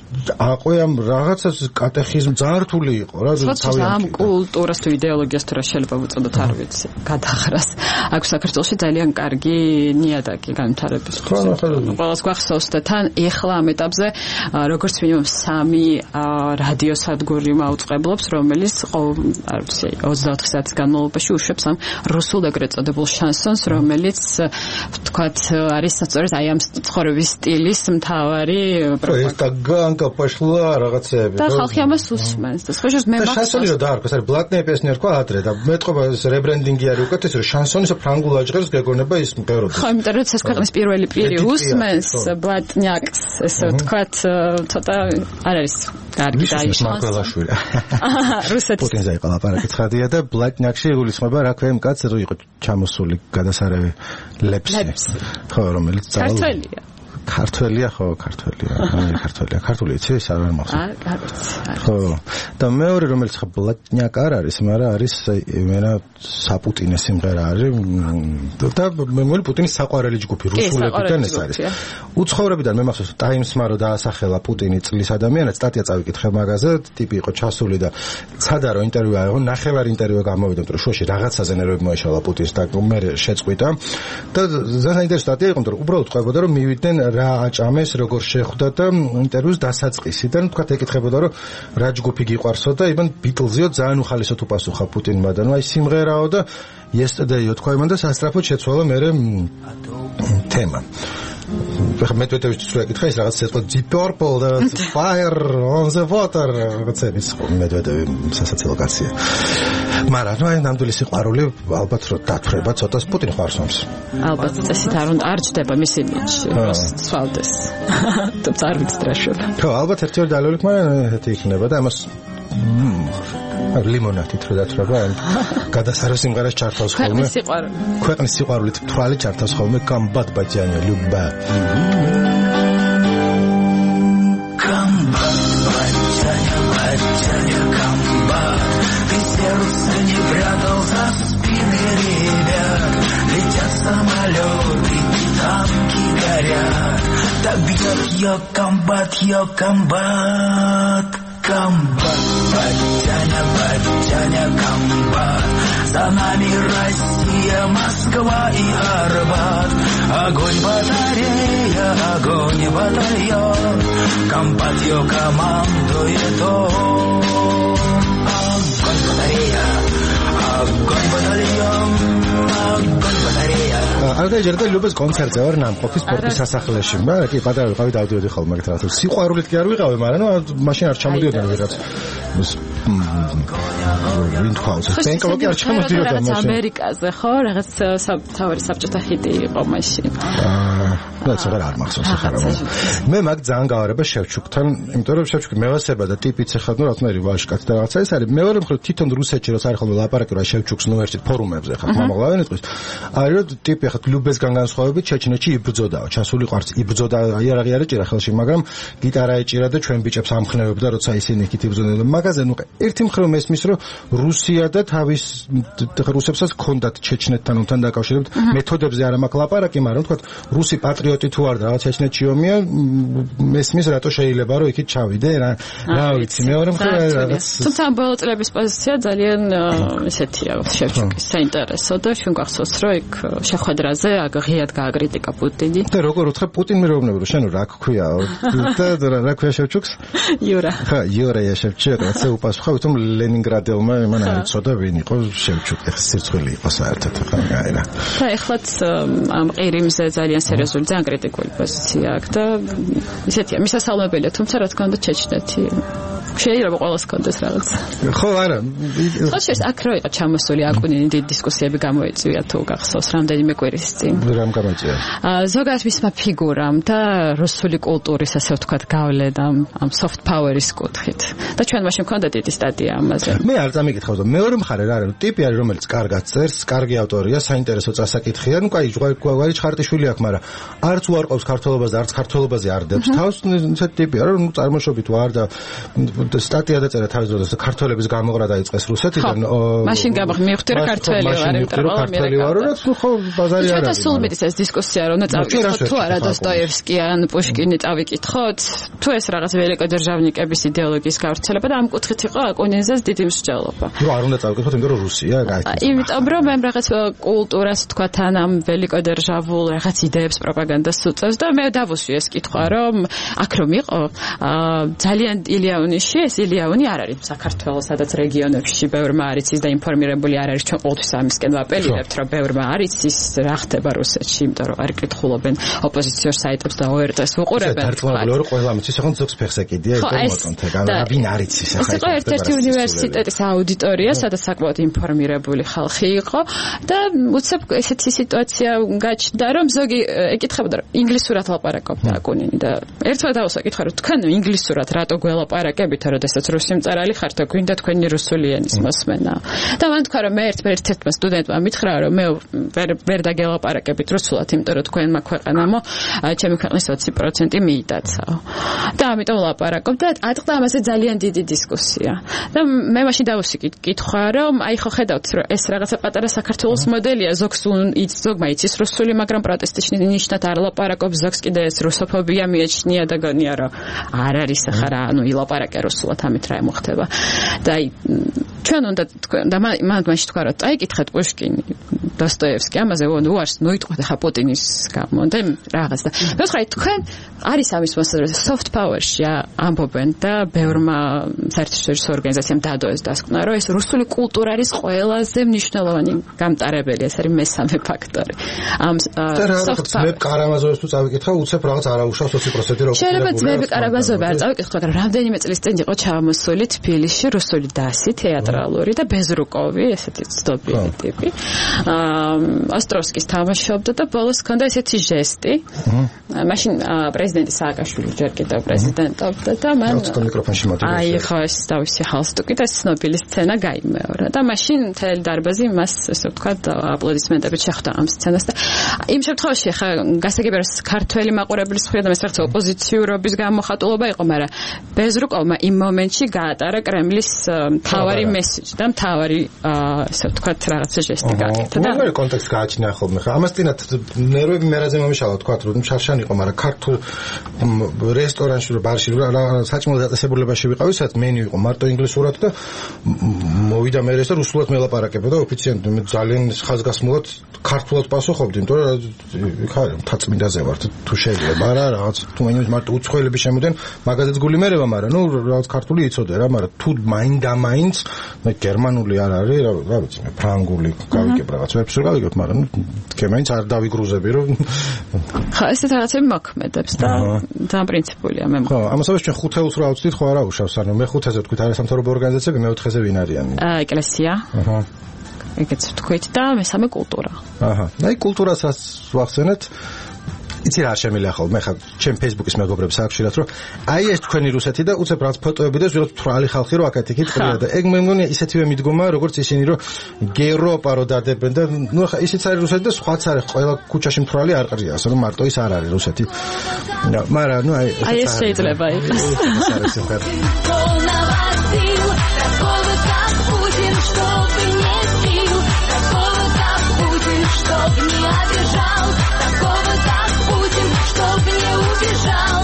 აყვე ამ რაღაცას კატეხიზმ ძალიან რთული იყო რა თავი ამ კულტურას თუ იდეოლოგიას თუ რა შეიძლება ვუწოდოთ არ ვიცი გადახრას აქვს საქართველოში ძალიან კარგი ნიადაგი განვითარების ყველას გვახსოვს და თან ეხლა ამ ეტაპზე როგორც მინიმუმ სამი რადიოსადგური მაუწყებლობს რომელიც არ ვიცი ოცდაოთხ საათის განმავლობაში უშვებს ამ რუსულ ეგრეთ წოდებულ შანსონს რომელიც ვთქვათ არის სწორედ აი ამ ცხოვრების სტილის მთავარი პროპაგანდა пошла რაღაცები და ხალხი ამას უსმენს და სხვაშორის მე მახსოვს შანსონი რა დაარქვეს არის ბლატნე პიესნი ერქვა ადრე და მეტყობა ეს რებრენდინგი არის უკეთ ეს შანსონის ფრანგულ აჯღერს გეგონება ის მღეროდა ხო იმიტომ რომ ეს ქვეყნის პირველი პირი უსმენს ბლატნიაკს ესე ვთქვათ ცოტა არ არის კარგი დაიშალოს რუსეთის პუტინზე იყო ლაპარაკი ცხადია და ბლატნიაკში იგულისხმება რა ქვია იმ კაცს რო იყო ჩამოსული გადასარევი ლეპსი ხო რომელიც ქართველია ქართველია ხო ქართველია აი ქართველია ქართული იცი ეს არ მახსოვს არ ვიცი ხო და მეორე რომელიც ხა ბლატნიაკ არ არის მაგრამ არის იმენა საპუტინე სიმღერა არის და მე პუტინის საყვარელი ჯგუფი რუსულებიდან ეს არის უცხოვრებიდან მე მახსოვს ტაიმსმა რო დაასახელა პუტინი წლის ადამიანად სტატია წავიკითხე მაგაზე ტიპი იყო ჩასული და ცადა რო ინტერვიუ აიღო ნახევარ ინტერვიუ გამოვიდა რომ შუაში რაღაცაზე ნერვები მოეშალა პუტინს და მე შეწყვიტა და ზანაიდერ სტატია იყო რომ უბრალოდ ყვებოდა რომ მივიდნენ რა აჭამეს როგორ შეხვდა და ინტერვიუს დასაწყისიდან თქვა ეკითხებოდა რომ რა ჯგუფი გიყვარსო და იბან ბიტლზიო ძალიან უხალისოდ უპასუხა პუტინმა და ნუ აი სიმღერაო და yesterday-ო თქვა იმან და სასტრაფოდ შეცვალა მერე თემა მეტვედევის თუ ეკითხა ის რაღაც ცოტა deep purple და fire on the water რაღაცები მეტვედევი სასაცილო კაცია მაგრამ ნუ აი ნამდვილი სიყვარული ალბათ რომ დათვრება ცოტა პუტინი ხარსომს ალბათ წესით არ უნდა არ ჯდება მის იმიჯში სვალდეს თუმცა არ ვიცი რა შეიძლება ხო ალბათ ერთი ორი დალეულით მაგრამ ესეთი იქნება და ამას ლიმონათით რო დათვრება გადასარევ სიმღერას ჩართავს ხოლმე ქვეყნის სიყვარული ქვეყნის სიყვარულით თვალი ჩართავს ხოლმე კომბატ ბაჭიანია ლუბა комбат баჭаня баჭаня комбат ты сердце не прятал за спины ребят летят самолеты танки горят так бьет ее комбат ее комбат комбат, батяня, батяня, комбат. За нами Россия, Москва и Арбат. Огонь батарея, огонь батальон. Комбат ее командует он. Огонь батарея, огонь батальон. Огонь батарея. רגע, ჯერდა ლუბეს კონცერტზე ვარ ნამყოფი სპორტის სასახლეში. მაგრამ კი პატარა ვიყავი დავდიოდი ხოლმე მაგით რაღაცა. სიყვარულით კი არ ვიყავი, მაგრამ ნუ მაშინ არ ჩამოდიოდი ვიღაც. ვინ თქავს? ბენკოკი არ ჩამოდიოდა მაშინ. ამერიკაზე ხო? რაღაც თავი საბჭოთა ხიდი იყო მაშინ. აა, რაც აღარ არ მახსოვს ახლა. მე მაგ ძალიან გავარება შევჩუკთან, იმიტომ რომ შევჩუკი მევასება და ტიპიც ახლა ნუ რა თქმა უნდა ვაშკაც და რაღაცა ეს არის. მეორე მხრივ თვითონ რუსეთში როცა არის ხოლმე ლაპარაკი რა შევჩუკს ნუ ერთით ფორუმებზე ხა მომავალ ეტყვის. არის რომ ტიპი ახლა ლუბესგან განსხვავებით ჩეჩნეთში იბრძოდაო, ჩასული ყარც იბრძოდა, იარაღი არ ეჭირა ხელში, მაგრამ გიტარა ეჭირა და ჩვენ ბიჭებს ამხნევებდა, როცა ისინი იქით იბრძოდნენ. მაგაზე ნუ ერთი მხრივ მესმის რომ რუსია და თავის რუსებსაც ჰქონდათ ჩეჩნეთთან თან დაკავშირებით მეთოდებზე არ მაქვს ლაპარაკი, მაგრამ თქვა რუსი პატრიოტი თუ არ და რაღაც ჩეჩნეთში ომია, მესმის რატო შეიძლება რომ იქით ჩავიდე რა რა ვიცი, მეორე მხრივ რაღაც თუმცა ბოლო წლების პოზიცია ძალიან ესეთია შევჩუკის საინტერესო და ჩვენ გახსოვს რომ იქ შეხვედრაზე აღიად გააკრიტიკა პუტინი. და როგორ უთხრა პუტინი მეუბნება რომ შენო რა გქვია და რა გქვია შევჩუკს? იურა. ხა იურა შევჩუკ, ასე უპასუხა თუმ ლენინგრადელმა იმან არ იცოდა ვინ იყო შევჩუკი, სირცხვილი იყო საერთოდ ხა გაირა. და ეხლაც ამ ყირიმზე ძალიან სერიოზული, ძალიან კრიტიკული პოზიცია აქვს და ისეთია მისასალმებელია, თუმცა რა თქმა უნდა ჩეჩნეთი შეიძლება ყოველს კონდეს რაღაც. ხო, არა. ხო, შეიძლება აქ რო იყო ჩამოსული აკუნინი დიდი დისკუსიები გამოიწვია თუ გახსოვს რამდენიმე კვირის წინ. რამ გამოიწვია? აა ზოგადად მისმა ფიგურამ და რუსული კულტურის ასე ვთქვათ გავლენამ ამ soft power-ის კუთხით. და ჩვენ მაშინ მქონდა დიდი სტატია ამაზე. მე არ წამიკითხავ და მეორე მხარე რა არის, ტიპი არის რომელიც კარგად წერს, კარგი ავტორია, საინტერესო წასაკითხია, ნუ კაი, გვარი ჩხარტიშვილი აქვს, მაგრამ არც უარყოფს ქართველობას და არც ქართველობაზე არ დებს თავს, ისეთი ტიპი არა, ნუ წარმოშობით ვარ და სტატია დაწერა თავის დროზე ქართველების გამოყრა დაიწყეს რუსეთიდან. მაშინ გამიხდი რა ქართველი ვარ, ქართველი ვარ, რა ხო ბაზარი არ არის. ჩვენ სულ მეტის ეს დისკუსია რომ უნდა წავიკითხოთ თუ არა დოსტოევსკი ან პუშკინი წავიკითხოთ, თუ ეს რაღაც ველიკოდერჟავნიკების იდეოლოგიის გავრცელება და ამ კუთხით იყო აკუნინზეს დიდი მსჯელობა. ნუ არ უნდა წავიკითხოთ, იმიტომ რომ რუსია გაიქცა. იმიტომ რომ მე რაღაც კულტურას თქვა თან ამ ველიკოდერჟავულ რაღაც იდეებს პროპაგანდას უწევს და მე დავუსვი ეს კითხვა რომ აქ რომ იყო ძალიან ილიანში ეს ილიანი არ არის საქართველოს სადაც რეგიონებში ბევრმა არის ის და ინფორმირებული არ არის ჩვენ ყოველთვის ამისკენ ვაპელირებთ რომ ბევრმა არის ის რა ხდება რუსეთში იმიტომ რომ არ იკითხულობენ ოპოზიციურ საიტებს და ო ერ ტე-ს უყურებენ თერთმეტი რომ ყველა მის ხან ზოგს ფეხს ეკიდია ეს მომწონთე ვინ არის ის ახლა ეს იყო ერთ-ერთი უნივერსიტეტის აუდიტორია სადაც საკმაოდ ინფორმირებული ხალხი იყო და უცებ ესეთი სიტუაცია გაჩნდა რომ ზოგი ეკითხებოდა რომ ინგლისურად ლაპარაკობდა აკუნინი და ერთმა დავუსვა კითხვა რომ თქვენ ინგლისურად რატო გველაპარაკებით როდესაც რუსი მწერალი ხართ და გვინდა თქვენი რუსული ენის მოსმენა და მან თქვა რომ მე ერთ-ერთმა სტუდენტმა მითხრა რომ მე ვერ ვერ დაგელაპარაკებით რუსულად იმიტომ რომ თქვენმა ქვეყანამო ჩემი ქვეყნის ოცი პროცენტი მიიტაცაო და ამიტომ ლაპარაკობ და ატყდა ამაზე ძალიან დიდი დისკუსია და მე მაშინ დავუსვი კითხვა რომ აი ხო ხედავთ რომ ეს რაღაცა პატარა საქართველოს მოდელია ზოგს ზოგმა იცის რუსული მაგრამ პროტესტის ნიშნად არ ლაპარაკობს ზოგს კიდე ეს რუსოფობია მიეჩნია და გონია რომ არ არის ახლა რა ანუ ილაპარაკე რუსულად ამით რა მოხდება და აი ჩვენ უნდა და მან მაშინ თქვა რომ წაიკითხეთ პუშკინი დოსტოევსკი ამაზე უარს მოიტყვეთ ახლა პუტინის გამო და რაღაც და მე ვთქვი თქვენ არის ამის მოსაზრება soft power-ში ამბობენ და ბევრმა საერთაშორისო ორგანიზაციამ დადოეს დასკვნა რომ ეს რუსული კულტურა არის ყველაზე მნიშვნელოვანი გამტარებელი ეს არის მესამე ფაქტორი ამ soft power მე კარამაზოვებს თუ წავიკითხა უცებ რაღაც არაუშავს ოცი პროცენტი რო შეიძლება ძმები კარამაზოვი არ წავიკითხოთ მაგრამ რამდენიმე წლის წინ იყო ჩამოსული თბილისში რუსული დასი თეატრალური და ბეზრუკოვი ესეთი ცნობილი ტიპი ოსტროვსკის თამაშობდა და ბოლოს ჰქონდა ესეთი ჟესტი მაშინ პრეზიდენტი სააკაშვილი ჯერ კიდევ პრეზიდენტობდა და მან აი ხო ეს თავისი ჰალსტუკი და ცნობილი სცენა გაიმეორა და მაშინ მთელი დარბაზი მას ესე ვთქვათ აპლოდისმენტებით შეხვდა ამ სცენას და იმ შემთხვევაში ხა გასაგებია რომ ქართველი მაყურებლის მხრიდან ეს რაღაც ოპოზიციურობის გამოხატულობა იყო მაგრამ ბეზრუკოვმა იმ მომენტში გაატარა კრემლის მთავარი მესიჯი და მთავარი ესე ვთქვათ რაღაცა ჟესტი გაკეთა და მე კონტექსტ გააჩნია ხოლმე ხა ამას წინათ ნერვები მერაზე მომიშალა თქვა რომ შარშან იყო მაგრამ ქართულ რესტორანში რო ბარში რო საჭმელ დაწესებულებაში ვიყავი სადაც მენიუ იყო მარტო ინგლისურად და მოვიდა მე ეს და რუსულად მელაპარაკებოდა ოფიციანტი მე ძალიან ხაზგასმულად ქართულად პასუხობდი იმიტომ რომ ხა თაწმინდაზე ვარ თუ შეიძლება არა რაღაც თუ მენიუს მარტო უცხოელები შემოდენ მაგაზეც გული მერევა მაგრამ ნუ რაღაც ქართული იცოდე რა მაგრამ თუ მაინ და მაინც მე გერმანული არ არის რა ვიცი მე ფრანგული გავიგებ რაღაც ვერაფერს ვერ გავიგებ მაგრამ ნუ გერმანიც არ დავიგრუზები რომ ხა ესეთ რაღაცები მოქმედებს და ძალიან პრინციპულია მე ხო ამასაც ჩვენ ხუთეულს რა ვწდით ხო არა უშავს ანუ მე ხუთეზე ვთქვით არასამთავრობო ორგანიზაციები მეოთხეზე ვინ არიან ეკლესია აჰა ეგეც ვთქვით და მესამე კულტურა აჰა აი კულტურასაც ვახსენეთ იცი რა შემიძლია ხოლმე მე ხა ჩემ Facebook-ის მეგობრებს აკავშირებთ რომ აი ეს თქვენი რუსეთი და უცებ რაღაც ფოტოები და ვიღოთ თვრალი ხალხი რო აკეთე იქით ყრია და ეგ მე მგონია ისეთივე მიდგომა როგორც ისინი რომ გეროპა რო დადებენ და ნუ ხა ისიც არის რუსეთი და სხვაც არის ყველა ქუჩაში თვრალი არ ყრია ასე რომ მარტო ის არ არის რუსეთი მაგრამ ნუ აი აი ეს შეიძლება იყოს чтобы не обижал, такого как Путин, чтобы не убежал.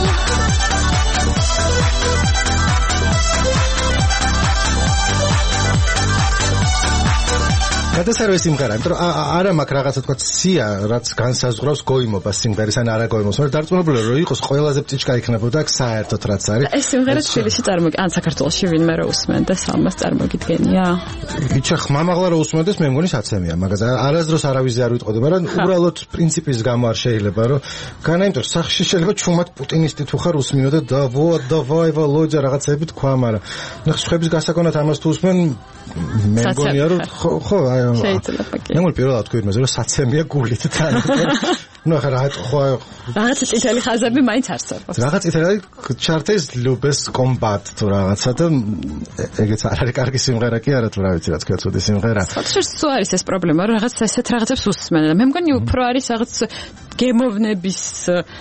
გადასარევი სიმღერა, იმიტომ რომ არა მაქვს რაღაცა თქვა სია, რაც განსაზღვრავს გოიმობას სიმღერის ან არა გოიმობას, მაგრამ დარწმუნებული რომ იყოს ყველაზე პტიჩკა იქნებოდა აქ საერთოდ რაც არის. ეს სიმღერა თბილისში წარმოგ ან საქართველოში ვინმე რო უსმენდეს ამას წარმოგიდგენია? იცი ხმამაღლა რო უსმენდეს მე მგონი საცემია, მაგაზე არასდროს არავიზე არ ვიტყოდი, მაგრამ უბრალოდ პრინციპის გამო არ შეიძლება რომ განა იმიტომ რომ სახში შეიძლება ჩუმად პუტინისტი თუ ხარ უსმინო და და ვა დავაი ვალოჯა რაღაცები თქვა, მაგრამ ნახ სხვების გასაგონად ამას თუ უსმენ მე მგონია რომ ხო ხო აი შეიძლება კი. მე მგონი პირველად თქვი იმაზე რომ საცემია გულით თან. ნუ ახლა რა ხო რაღაც წითელი ხაზები მაინც არსებობს. რაღაც წითელი ჩარტეს ლუბეს კომბატ თუ რაღაცა და ეგეც არ არის კარგი სიმღერა კი არა თუ რა ვიცი რა თქვა ცუდი სიმღერა. საერთოდ სულ არის ეს პრობლემა რომ რაღაც ესეთ რაღაცებს უსმენა. მე მგონი უფრო არის რაღაც გემოვნების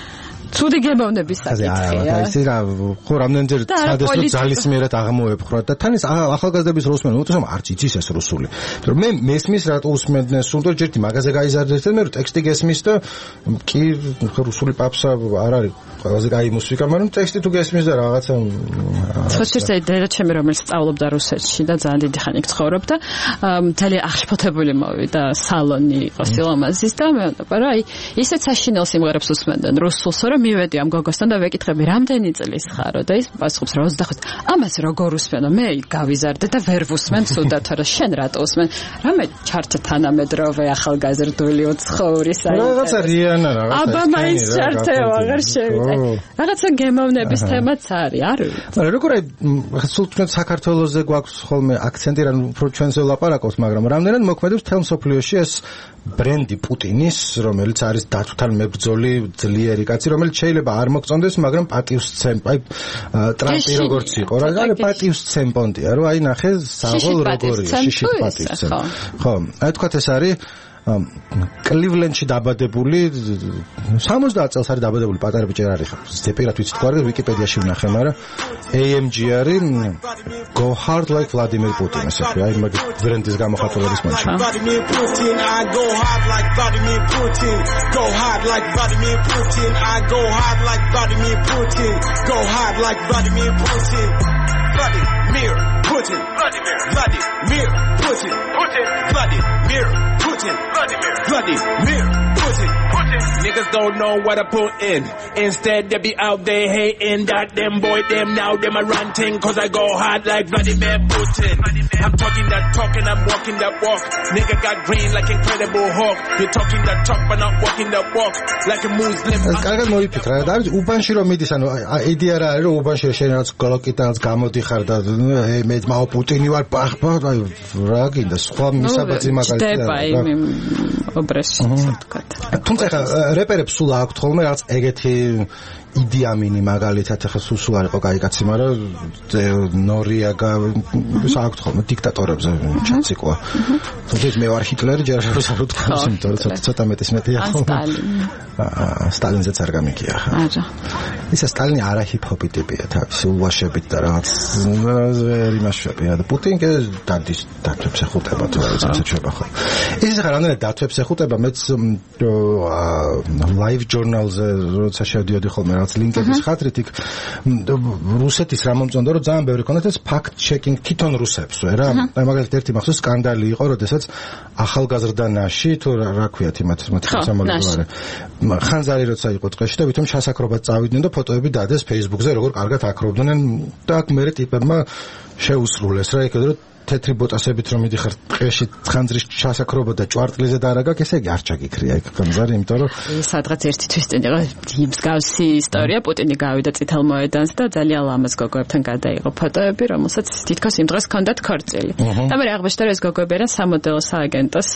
ცუდი გემოვნების საკითხია. ისე რა ხო რამდენჯერ წადეს რომ ძალისმიერად აღმოეფხვრათ და თან ის ახალგაზრდების რუსმენ უბრალოდ არც იცის ეს რუსული. მე მესმის რა უსმენდნენ სულ ჯერტი მაგაზე გაიზარდეთ და მე რომ ტექსტი გესმის და კი რუსული პაპსა არ არის ყველაზე კაი მუსიკა, მაგრამ ტექსტი თუ გესმის და რაღაცა ხოჭერზე დედა ჩემი რომელიც სწავლობდა რუსეთში და ძალიან დიდი ხანი ცხოვრობდა, ძალიან აღშფოთებული მოვიდა სალონი იყო სილამაზის და მე ვთქვა რა აი ისეთ საშინელ სიმღერებს უსმენდნენ რუსულს, რომ მივედი ამ გოგოსთან და ვეკითხები რამდენი წლის ხარო და ის პასუხობს რა ოცდახუთი. ამას როგორ უსმენო? მე გავიზარდე და ვერ ვუსმენ ცუდად, რა შენ რატო უსმენ? რამე ჩარტ თანამედროვე ახალგაზრდული უცხოურის აი რაღაცა რიანა რაღაცა აბა მაინც ჩარტეო აღარ შევიდა. რაღაცა გემოვნების თემაც არის, არ ვიცი. მაგრამ როგორ აი სულ თქვენ საქართველოსზე გვაქვს ხოლმე აქცენტი რა უფრო ჩვენზე ვლაპარაკობთ, მაგრამ რამდენად მოქმედებს თელ მსოფლიოში ეს ბრენდი პუტინის, რომელიც არის დათვთან მებრძოლი ძლიერი კაცი, რომელიც შეიძლება არ მოგწონდეს, მაგრამ პატივსცემ, აი ტრამპი როგორც იყო, რა არის პატივსცემპონტია, რომ აი ნახე საღოლ როგორია, შიშით პატივსცემ. ხო, აი თქვათ ეს არის კლივლენდში დაბადებული სამოცდაათ წელს არის დაბადებული პატარა ბიჭი არის ხა ზეპირად ვიცი თქვა რა ვიკიპედიაში ვნახე მაგრამ A M G არის Go Hard Like Vladimir Putin ესე ქვია აი მაგ ბრენდის გამოხატულების მომენტში Vladimir Putin I go hard like Vladimir Putin Go hard like Vladimir Putin I go hard like Vladimir Putin Go hard like Vladimir Putin Vladimir Putin Vladimir Vladimir Putin Putin Vladimir Putin Vladimir Vladimir Putin Putin niggas don't know what I put in instead they be out there hating that them boy them now them a ranting cause I go hard like Vladimir Putin I'm talking that talk and I'm walking that walk nigga got green like Incredible Hulk you're talking that talk but not walking that walk like a Muslim კარგად მოიფიქრა და არის უბანში რომ მიდის ანუ იდეა რა არის რომ უბანში შენ რაც გლოკიტანს გამოდიხარ და მე მაო პუტინი ვარ პახ პახ რა გინდა სხვა მისაბაძი მაგალითად ობრეში თქვა. თუმცა რეპერებს სულ აქვთ ხოლმე რაღაც ეგეთი იდიამინი მაგალითად ახლა სულ არ იყო კაი კაცი, მაგრამ ნორიაგა საერთოდ ხოლმე დიქტატორებზე ჩაციკვა. თუმცა მე ვარ ჰიტლერი ჯერ არ ვთქვა, იმიტომ რომ ცოტა მეტის მეტია ხოლმე. სტალინზეც არ გამიგია ხა. არა. ისა სტალინი არა ჰიპ-ჰოპი ტიპია, თავის ულვაშებით და რაღაც ვერ იმაშვებია და პუტინკე დადის დათვებს ეხუტება თუ რა ისე შეება ხო. ის ახლა რამდენად დათვებს ეხუტება მეც live journal-ზე როცა შევდიოდი ხოლმე რაც ლინკების ხათრით იქ რუსეთის რა მომწონდა რომ ძალიან ბევრი ქონდათ ეს fact checking თვითონ რუსებსვე რა აი მაგალითად ერთი მახსოვს სკანდალი იყო როდესაც ახალგაზრდა ნაში თუ რა ქვიათ იმათ მათ სამომავლობარე ხანძარი როცა იყო ტყეში და ვითომ ჩასაქრობად წავიდნენ და ფოტოები დადეს Facebook-ზე როგორ კარგად აკრობდნენ და აქ მე ტიპებმა შეუსრულეს რა იქ რომ თეთრი ბოტასებით რომ მიდიხარ ტყეში ხანძრის ჩასაქრობა და ჭვარტლიზე დაარაგაკ ესე იგი არ ჩაგიქრია იქ ხანძარი იმიტომ რომ სადღაც ერთი თვის წინ იყო მსგავსი ისტორია პუტინი გავიდა წითელ მოედანს და ძალიან ლამაზ გოგოებთან გადაიღო ფოტოები რომელსაც თითქოს იმ დღეს ჰქონდათ ქორწილი და მე აღბეჭდა რომ ეს გოგოები არიან სამოდელო სააგენტოს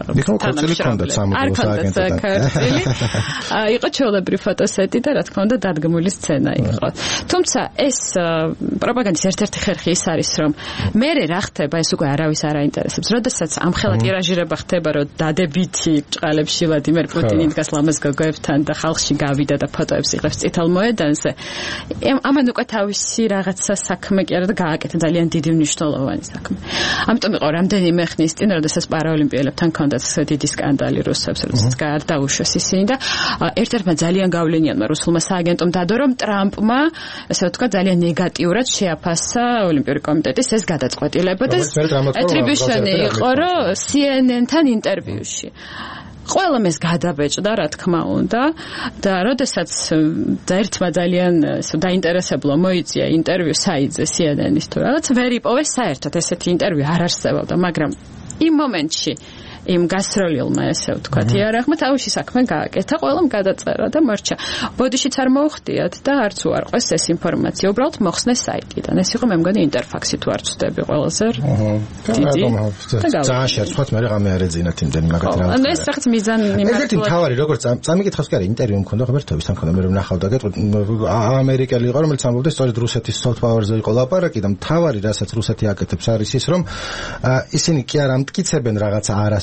თანამშრომლები იყო ჩვეულებრივი ფოტოსეტი და რა თქმა უნდა დადგმული სცენა იყო თუმცა ეს პროპაგანდის ერთ-ერთი ხერხი ის არის რომ მე რა ხდება ეს უკვე არავის არ აინტერესებს. როდესაც ამხელა ტირაჟირება ხდება, რომ დადებითი ბრწყალებში ვლადიმერ პუტინი დგას ლამაზ გოგოებთან და ხალხში გავიდა და ფოტოებს იღებს წითელ მოედანზე. ამან უკვე თავისი რაღაცა საქმე კი არა და გააკეთა ძალიან დიდი მნიშვნელოვანი საქმე. ამიტომ იყო რამდენიმე ხნის წინ, როდესაც პარაოლიმპიელებთან ჰქონდათ დიდი სკანდალი რუსებს, როდესაც გარდაუშვეს ისინი და ერთ-ერთმა ძალიან გავლენიანმა რუსულმა სააგენტომ დადო, რომ ტრამპმა, ესე ვთქვათ, ძალიან ნეგატიურად შეაფასა ოლიმპიური კომიტეტის ეს გადაწყვეტილება და ატრიბუშენი იყო რომ C N N-თან ინტერვიუში ყველამ ეს გადაბეჭდა რა თქმა უნდა და როდესაც ერთმა ძალიან დაინტერესებლო მოიწია ინტერვიუ საიტზე C N N-ის თუ რაღაც ვერ იპოვეს საერთოდ ესეთი ინტერვიუ არ არსებობდა მაგრამ იმ მომენტში იმ გასროლილმა ესე ვთქვათ იარაღმა თავისი საქმე გააკეთა ყველამ გადაწერა და მორჩა ბოდიშიც არ მოუხდიათ და არც უარყვეს ეს ინფორმაცია უბრალოდ მოხსნეს საიტიდან ეს იყო მე მგონი ინტერფაქსი თუ არ ვწდები ყველაზე დიდი ძალიან შეერწყოთ მე რამე არ ეძინათ იმდენი მაგათ რა ანუ ეს რაღაც მიზანი ერთ-ერთი თავარი როგორც წამიკითხავს კი არა ინტერვიუ მქონდა ღმერთობისთან მქონდა მე რომ ნახავდა გეტყვი ამერიკელი იყო რომელიც ამბობდა სწორედ რუსეთის soft power-ზე იყო ლაპარაკი და თავარი რასაც რუსეთი აკეთებს არის ის რომ ისინი კი არ ამტკიცებენ რაღაცა არას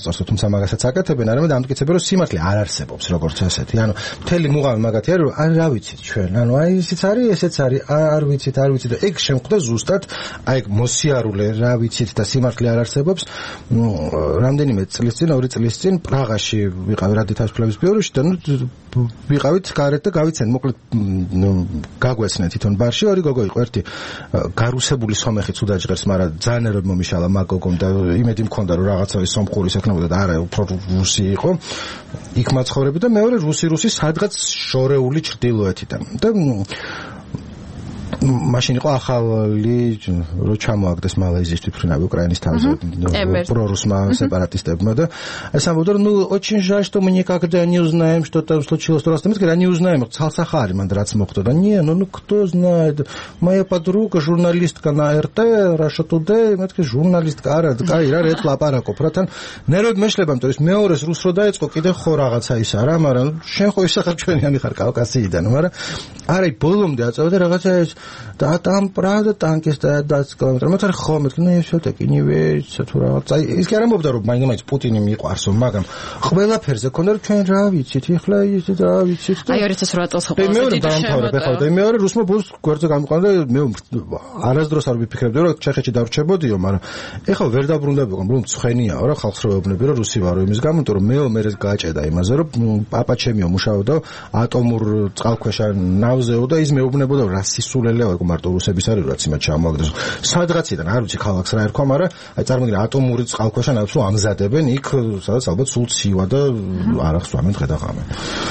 არასწორს, თუმცა მაგასაც აკეთებენ, არამედ ამტკიცებენ, რომ სიმართლე არ არსებობს როგორც ასეთი. ანუ მთელი მუღამი მაგათი არის, რომ რა ვიცით ჩვენ, ანუ აი ისიც არის, ესეც არის, არ ვიცით, არ ვიცით და ეგ შემხვდა ზუსტად, აი ეგ მოსიარულე რა ვიცით და სიმართლე არ არსებობს. რამდენიმე წლის წინ, ორი წლის წინ პრაღაში ვიყავი რადითაშფლების ბიუროში და ნუ ვიყავით გარეთ და გავიცენ, მოკლედ გაგვეცნენ თვითონ ბარში ორი გოგო იყო, ერთი გარუსებული სომეხი ცუდად ჟღერს, მაგრამ ძალიან ეროდ მომიშალა მაგ გოგომ და იმედი მქონდა რომ რაღაცა სომხური საქმეა და არა უფრო რუსი იყო. იქ მაცხოვრები და მეორე რუსი რუსი სადღაც შორეული ჩრდილოეთიდან. და მაშინ იყო ახალი რო ჩამოაგდეს მალაიზიის თვითმფრინავი უკრაინის თავზე прорусმა сепаратистებმა და ეს ამბობდა რომ ну очень жаль что мы никогда не узнаем что там случилось то раз мы сказали не узнаем цалсахари ман რაც მოხდა და не ну ну кто знает моя подруга журналистка на эр тэ Russia Today მე თქვი ჟურნალისტკა არა კაი რა რეც ლაპარაკობ რა თან ნერვები მეშლება იმიტომ ის მეორეს რუს რო დაიწყო კიდე ხო რაღაცა ის არა მაგრამ შენ ხო ისახარ ჩვენიანი ხარ კავკასიიდან მაგრამ არა ბოლომდე აწევდა რაღაცა да там правда танкиста двадцать километров მაგრამ ხო მეთქი ну всё-таки не верится თუ რაღაც აი ის კი არ ამბობდა რომ მაინც პუტინი მიყვარსო მაგრამ ყველაფერზე ქონდა რომ ჩვენ რა ვიცით ეხლა ის რა ვიცით აი ორი ათას ოთხ წელს ხო ყველაზე დიდი შემოტა ხო და მეორე რუსმა ბურს გვერდზე გამოყვანდა მე არასდროს არ ვიფიქრებდი რომ ჩეხეთში დავრჩებოდიო მაგრამ ეხლა ვერ დაბრუნდებოდა რომ ცხენიაო რა ხალხს რო ეუბნები რომ რუსი ვარო იმის გამო რომ მე მე გააჭედა იმაზე რომ პაპა ჩემიო მუშაობდა ატომურ წყალქვეშა ნავზეო და ის მეუბნებოდა რა სისულელეა ეგ მარტო რუსების არის რაც იმათ ჩამოაგდეს სადღაციდან არ ვიცი ქალაქს რა ერქვა მაგრამ აი წარმოგიდგენ ატომური წყალქვეშა ნავზეო ამზადებენ იქ სადაც ალბათ სულ ცივა და არ ახსვამენ დღე და ღამე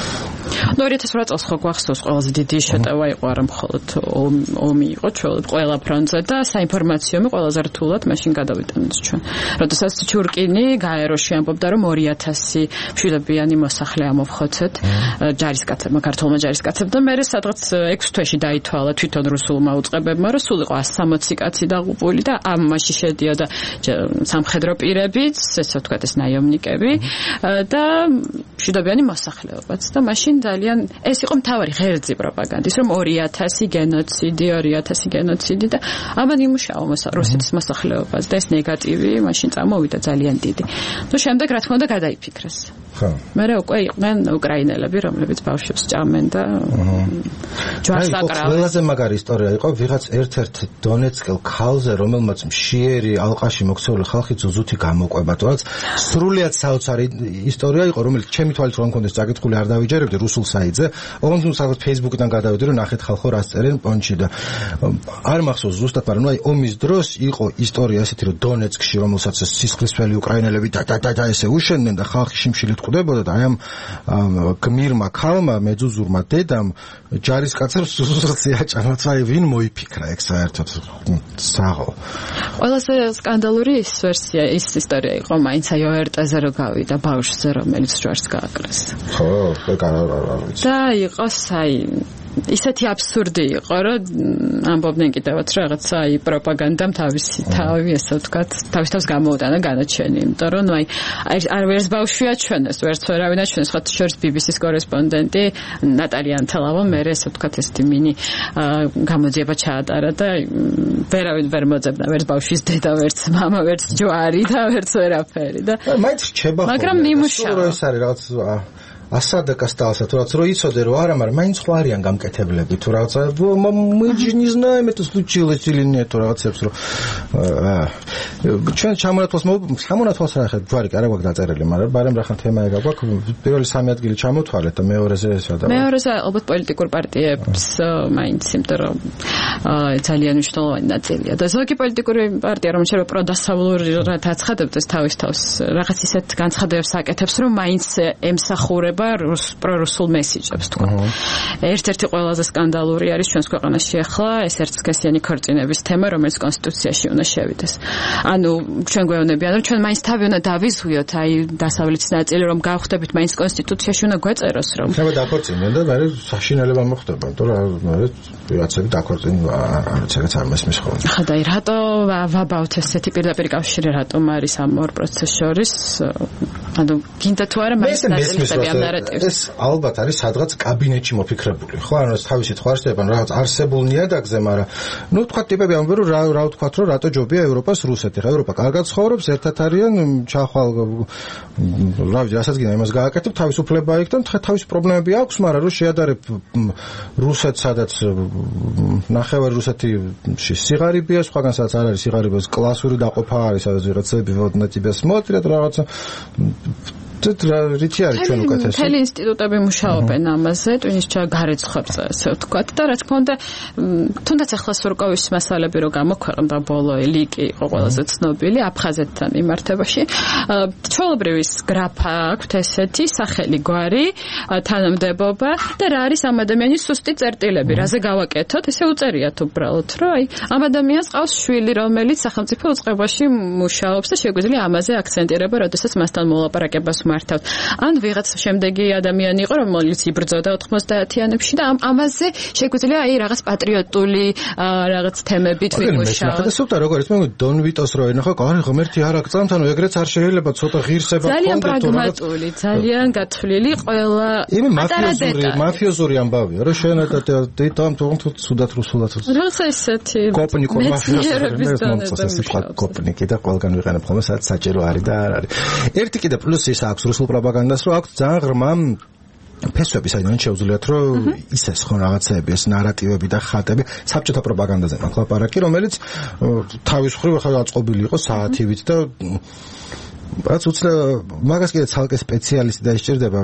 ну ორი ათას ოთხ წელს ხო გვახსოვს ყველაზე დიდი შეტევა იყო არა მხოლოდ ომი იყო ჩვენ ყველა ფრონტზე და საინფორმაციო ომი ყველაზე რთულად მაშინ გადავიტანეთ ჩვენ როდესაც ჩურკინი გაეროში ამბობდა რომ ორი ათასი მშვიდობიანი მოსახლე ამოვხოცეთ ჯარისკაცებმა ქართულმა ჯარისკაცებმა და მე სადღაც ექვს თვეში დაითვალა თვითონ რუსულმა უწყებებმა რომ სულ იყო εκατს სამოცი კაცი დაღუპული და ამაში შედიოდა სამხედრო პირებიც ესე ვთქვათ ეს ნაიომნიკები და მშვიდობიანი მოსახლეობაც და მაშინ ძალიან ეს იყო მთავარი ღერძი პროპაგანდის რომ ორი ათასი გენოციდი ორი ათასი გენოციდი და ამან იმუშავა რუსეთის მოსახლეობას და ეს ნეგატივი მაშინ წამოვიდა ძალიან დიდი. ნუ შემდეგ რა თქმა უნდა გადაიფიქრეს. ხო. მე უკვე იყვნენ უკრაინელები რომლებიც ბავშვებს ჭამენ და ჯვარს აკრავენ. ყველაზე მაგარი ისტორია იყო ვიღაც ერთ-ერთ დონეცკელ ქალზე რომელმაც მშიერი ალყაში მოქცეული ხალხი ზუზუთი გამოყვება თორემ სრულიად საოცარი ისტორია იყო რომელიც ჩემი თვალით რომ მქონდეს წაკითხული არ დავიჯერებდი რუსულ საიტზე, ოღონდ საერთოდ Facebook-დან გადავედი რომ ნახეთ ხალხო რას წერენ პონჩი და არ მახსოვს ზუსტად, მაგრამ აი ომის დროს იყო ისტორია ესეთი რომ დონეცკში რომელსაც სისხლისფელი უკრაინელები და და და ესე უშენდნენ და ხალხი შიმშილით ხვდებოდა და აი ამ გმირმა ქალმა მეძუზურმა დედამ ჯარისკაცებს ზუსტად იაჭამათ, აი ვინ მოიფიქრა ეგ საერთოდ საღო. ყველაზე სკანდალური ის ვერსია, ის ისტორია იყო მაინც აი ერ ტე-ზე რო გავიდა ბავშვზე რომელიც ჯვარს გააკრეს. ხო, არ ვიცი. და იყოს აი ისეთი აბსურდი იყო, რომ ამბობდნენ კიდევაც რაღაცა აი პროპაგანდამ თავისი თავი ესე ვთქვათ, თავის თავს გამოუტანა განაჩენი, იმიტომ რომ აი არ ვერს ბავშვი აჩვენეს, ვერც ვერავინ აჩვენეს, ხოთ შორს ბი ბი სის კორესპონდენტი ნატალია ანთელავა მე ესე ვთქვათ ესეთი მინი გამოძიება ჩაატარა და ვერავინ ვერ მოძებნა, ვერც ბავშვის დედა, ვერც მამა, ვერც ჯვარი და ვერც ვერაფერი და მაინც რჩება ხოლმე. მაგრამ მიმუშავა. ეს არის რაღაც Осада остался, то что роится дерево, а марманец хварян гамкетеблеби, то роится, мы же не знаем, это случилось или нет, то роится, что чамурат вас мог, чамурат вас рахет, варик, а рабак дазерли, мар, барем рахан тема яга, вак, первый самят гили чамут хвале, то мы орeze сюда. Мы орeze, обут политикур партии с майнцем, то итальян что на цели. То зоки политикур партии, ромчер продасавлур ратацхадებ, то თავის თავს რაღაც ისეთ განცხადებებს აკეთებს, რომ მაინც ემსახურება პრორუსულ მესიჯებს თქვა. ერთ-ერთი ყველაზე სკანდალური არის ჩვენს ქვეყანაში ახლა ეს ერთსქესიანი ქორწინების თემა, რომელიც კონსტიტუციაში უნდა შევიდეს. ანუ ჩვენ გვეუბნებიან, რომ ჩვენ მაინც თავი უნდა დავიზღვიოთ, აი დასავლეთის ნაწილი რომ გავხდებით, მაინც კონსტიტუციაში უნდა გვეწეროს, რომ ხება დაქორწინდნენ და მე საშინელება მოხდება, იმიტომ რომ მე ვიღაცები დაქორწინდნენ, არც ეგეც არ მესმის ხოლმე. ხა და რატო ვაბავთ ესეთი პირდაპირ კავშირი რატომ არის ამ ორ პროცესს შორის? ანუ გინდა თუ არა მაინც ნაწილები ამ ნარატივს. ეს ალბათ არის სადღაც კაბინეტში მოფიქრებული. ხო, ანუ თავისი თქვა შეიძლება რაღაც არსებულ ნიადაგზე, მაგრამ ნუ თქვა ტიპები ამბობენ რომ რა რა ვთქვათ რომ რატო ჯობია ევროპას რუსეთი. ხა ევროპა კარგად ცხოვრობს, ერთად არიან, ჩახვალ რა ვიცი, რასაც გინდა იმას გააკეთებ, თავისუფლება იქ და თავისი პრობლემები აქვს, მაგრამ რომ შეადარებ რუსეთს, სადაც ნახევარი რუსეთში სიღარიბეა, სხვაგან სადაც არ არის სიღარიბეს კლასური დაყოფა არის, სადაც ვიღაცები ვოდნა ტიპი смотрят რაღაცა რითი არის ჩვენ უკეთესი? მთელი ინსტიტუტები მუშაობენ ამაზე, ტვინის გარეცხებზე, ასე ვთქვათ და რა თქმა უნდა, თუნდაც ახლა სურკოვის მასალები რო გამოქვეყნდა ბოლო ლიკი იყო ყველაზე ცნობილი აფხაზეთთან მიმართებაში. ჩვეულებრივი გრაფა აქვთ ესეთი სახელი გვარი, თანამდებობა და რა არის ამ ადამიანის სუსტი წერტილები, რაზე გავაკეთოთ, ესე უწერიათ უბრალოდ, რომ აი ამ ადამიანს ყავს შვილი, რომელიც სახელმწიფო უწყებაში მუშაობს და შეგვიძლია ამაზე აქცენტირება, როდესაც მასთან მოლაპარაკებას მართავთ. ან ვიღაც შემდეგი ადამიანი იყო, რომელიც იბრძოდა ოთხმოცდაათიანებში და ამ ამაზე შეგვიძლია აი რაღაც პატრიოტული რაღაც თემებით ვიმუშაოთ. და სულტა როგორ ის მე დონ ვიტოს რო ენახო, კარი ღმერთი არ აკწამთ, ანუ ეგრეც არ შეიძლება ცოტა ღირსება ქონდეს. ძალიან პრაგმატული, ძალიან გათვლილი, ყველა მაფიოზური, მაფიოზური ამბავია, რომ შენ და თამ თუ სუდათ რუსულად. რაღაცა ესეთი კოპნიკო მაფიოზური, კოპნიკი და ყველგან ვიყენებ ხოლმე, სადაც საჭირო არის და არ არის. ერთი კიდე პლუსი ის აქვს რუსულ პროპაგანდას, რომ აქვს ძალიან ღრმა ფესვები, საიდან შეუძლიათ რომ ისეს ხო რაღაცეები, ეს ნარატივები და ხატები საბჭოთა პროპაგანდაზე მაქვს ლაპარაკი, რომელიც თავის მხრივ ხა აწყობილი იყო საათივით და რაც უცნაური მაგას კიდე ცალკე სპეციალისტი დაიჭირდება.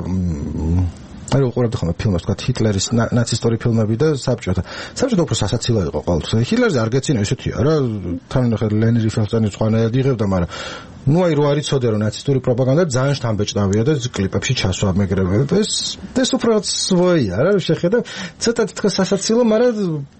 არ უყურებდი ხოლმე ფილმებს, თქვა ჰიტლერის ნაცისტური ფილმები და საბჭოთა. საბჭოთა უფრო სასაცილო იყო ყოველთვის. ჰიტლერზე არ გეცინა ისეთია რა, თან ხა ლენი რიფენშტაინი სხვანაირად იღებდა, მაგრამ ну ай რო არის ცოდე რომ ნაცისტური პროპაგანდა ძალიან შთამბეჭდავია და კლიპებში ჩასვა მეგრებები. ეს ეს უფრო სვოია რა შეხედა, ცოტა თქო სასაცილო, მაგრამ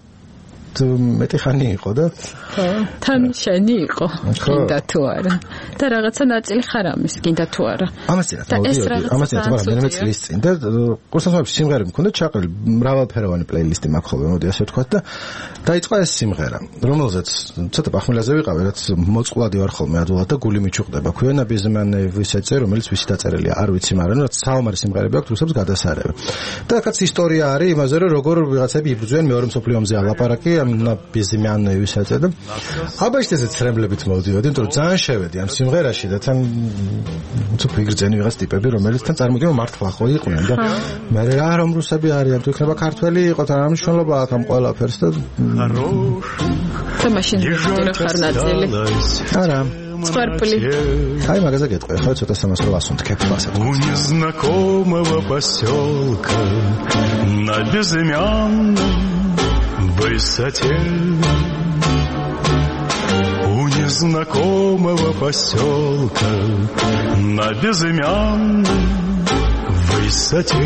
მეტი ხანი იყო და ხო, თან შენი იყო, გინდა თუ არა. და რაღაცა ნაწილი ხარ ამის, გინდა თუ არა. ამას წინათ მოვიდიოდი, ამას წინათ მაგრამ მე წლის წინ და კურსანტებში სიმღერები მქონდა ჩაყრილი, მრავალფეროვანი პლეილისტი მაქვს ხოლმე, მოდი ასე ვთქვათ და დაიწყო ეს სიმღერა, რომელზეც ცოტა პახმილაზე ვიყავი, რაც მოწყვლადი ვარ ხოლმე ადვილად და გული მიჩუყდება. ქვენა ბიზმანევის ეწე, რომელიც ვისი დაწერილია, არ ვიცი, მაგრამ რაც საომარი სიმღერები აქვს რუსებს გადასარევი. და აქაც ისტორია არის იმაზე, რომ როგორ ვიღაცები იბრძვიან მეორე მსოფლიო ომზე ალაპარაკი на безымянный ვისაცა და აბაშტეზე ცრემლებით მოვდიოდი, იმიტომ რომ ძალიან შევედი ამ სიმღერაში და თან თუ ფიგრძენი ვიღაც ტიპები, რომელიც თან წარმოგიდგენთ მართლა ხო იყვნენ და მე რა რომ რუსები არიან, თუ იქნება ქართველი იყო თან ამ მნიშვნელობა აქ ამ ყველაფერს და და მაშინ რა ხარ ნაწილი. არა Скорпли. Ай, магазин гетყვი, ხო ცოტა სამასრო ასუნთქებ მასად. У незнакомого поселка на безымянной высоте. У незнакомого поселка на безымянной высоте.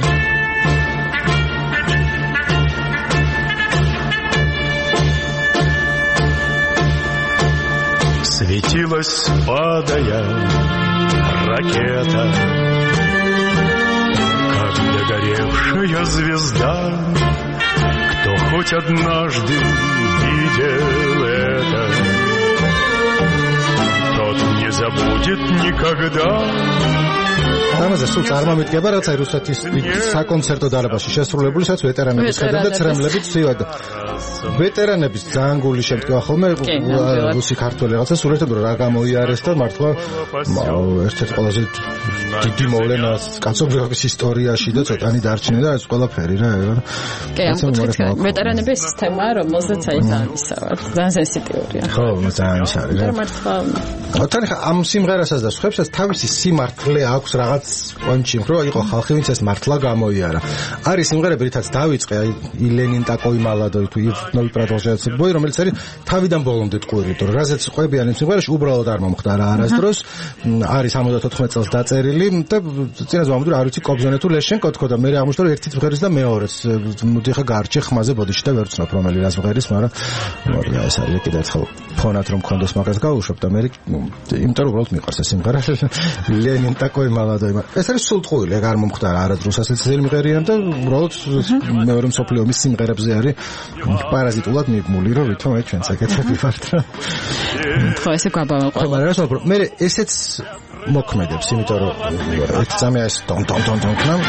Светилась, падая, ракета, как догоревшая звезда. Кто хоть однажды видел это, тот не забудет никогда. ამაზე სულ წარმომიდგება, რაც აი რუსეთის საკონცერტო დარბაზში შესრულებული, სადაც ვეტერანების ხედავდა ცრემლებით ცივად. ვეტერანების ძალიან გული შემტკივა ხოლმე რუსი ქართველი რაღაცა სულეთებრო რა გამოიარეს და მართლა ერთ-ერთი ყველაზე დიდი მოვლენა კაცობრიობის ისტორიაში და ცოტანი დარჩენილი და ეს ყველაფერი რა. კი, ამ კუთხით ვეტერანების სისტემა, რომელზეც აი ძალიან ისაა, ძალიან სენსიტიურია. ხო, ძალიან ის არის რა. მართლა ოთანი ამ სიმღერასაც და სხვებსაც თავისი სიმართლე აქვს რაღაც პონჩი, რომ იყო ხალხი, ვინც ეს მართლა გამოიარა. არის სიმღერები, რითაც დავიწყე, აი ლენინ ტაკოი მალადოი თუ ნოვი პროდუქციის ბოი, რომელიც არის თავიდან ბოლომდე ტყუილი, რომ რაზეც ყვებიან იმ სიმღერაში უბრალოდ არ მომხდა რა არასდროს. არის ორმოცდაოთხმეტ წელს დაწერილი და წინაზე მომდრო არ ვიცი კობზონე თუ ლეშენკო თქო და მე აღმოჩნდა რომ ერთი სიმღერის და მეორეს მოდი ხა გარჩე ხმაზე ბოდიში და ვერ ვცნობ რომელი რა სიმღერის, მაგრამ მორია ეს არის კიდე ერთხელ ფონად რომ მქონდეს მაგას გავუშვებ და მე იმიტომ რომ უბრალოდ მიყვარს ეს სიმღერა ლენინ ტაკოი მალადოი. ეს არის სულ ტყუილი, ეგ არ მომხდა რა არასდროს ასეთ სიმღერიან და უბრალოდ მეორე მსოფლიო ომის სიმღერებზე არის პარაზიტულად მიბმული, რომ ვითომ აი ჩვენც აკეთები ვართ. ხო, ესე გვაბავენ ყველა. მაგრამ რა თქმა უნდა, მე ესეც მოქმედებს, იმიტომ რომ ერთ წამია ეს ტონ ტონ ტონ ტონ ქნა.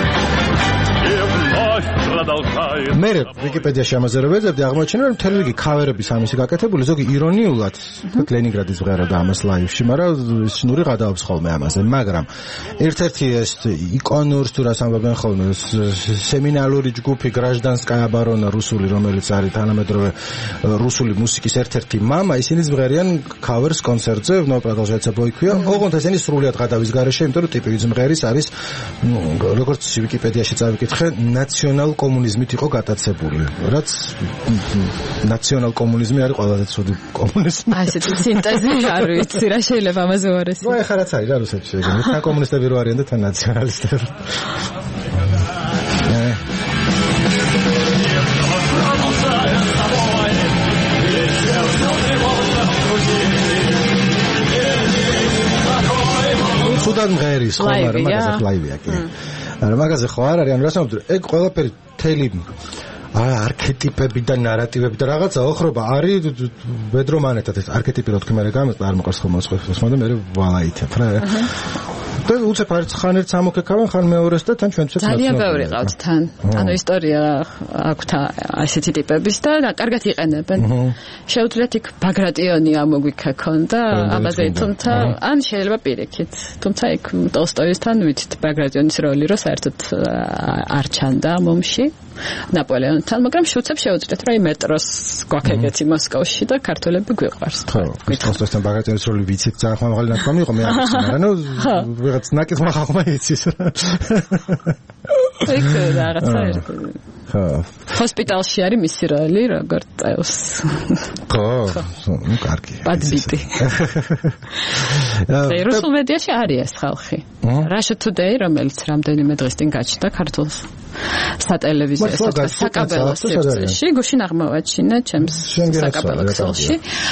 მე ვიკიპედიაში ამაზე რომ ვეძებდი, აღმოჩნდა რომ მთელი რიგი ქავერების ამისი გაკეთებული, ზოგი ირონიულად, თქვით ლენინგრადის ვღეროდა ამას ლაივში, მაგრამ შნური გადაობს ხოლმე ამაზე, მაგრამ ერთ-ერთი ეს იკონურს თუ რას ამბობენ ხოლმე, სემინალური ჯგუფი გრაჟდანსკაია ბარონა რუსული, რომელიც არის თანამედროვე რუსული მუსიკის ერთ-ერთი მამა, ისინი ზღერიან ქავერს კონცერტზე, ნო პროდუცერცა ბოიქვია, ოღონდ ესენი სრულიად გადავის გარეშე, იმიტომ რომ ტიპი ზღერის არის, როგორც ვიკიპედიაში წავიკითხე, ნაციონალ კომუნიზმით იყო გატაცებული, რაც ნაციონალ კომუნიზმი არის ყველაზე ცუდი კომუნიზმი. აი ესეთი სინტეზი არ ვიცი რა შეიძლება ამაზე ვარეს. ნუ ეხლა რაც არის რა რუსეთში ეგრე, თან კომუნისტები რო არიან და თან ნაციონალისტები. სუდან მღერის ხო არა მაგაზე ლაივია კი. არა მაგაზე ხო არ არის, ანუ რას ამბობ, ეგ ყველაფერი თელი არქეტიპები და ნარატივები და რაღაცა ოხრობა არის ბედრომანეთად ეს არქეტიპი რო თქვი მე გამეწ არ მოყავს ხომ მოწყობს მაგრამ მე ვალაითებ რა და უცებ არის ხან ერთს ამოქეკავენ ხან მეორეს და თან ჩვენ ცოტა ძალიან ბევრი ყავთ თან ანუ ისტორია აქვთ ასეთი ტიპების და კარგად იყენებენ შეუძლიათ იქ ბაგრატიონი ამოგვიქაქონ და აბაზე თუმცა ან შეიძლება პირიქით თუმცა იქ ტოლსტოისთან ვიცით ბაგრატიონის როლი რო საერთოდ არ ჩანდა მომში ნაპოლეონთან, მაგრამ შუცებს შეუძლიათ რა მეტროს გვაქეგეთი მოსკოვში და ქართველები გვიყვარს. ხო, ტოლსტოისთან ბაგრატიონის როლი ვიცით, ძალიან ხმამაღალი ნათქვამი იყო, მე არ ვიცი, მაგრამ ნუ ვიღაც ნაკითხმა ხალხმა იცის. ეგ რაღაცა ხო. ჰოსპიტალში არის მისი როლი, როგორც წევს. ხო, ნუ კარგი. პადბიტი. და რუსულ მედიაში არის ეს ხალხი. Russia Today, რომელიც რამდენიმე დღის წინ გაჩნდა ქართულ სატელევიზიო საკაბელო სივრცეში, გუშინ აღმოვაჩინა ჩემს საკაბელო ქსელში.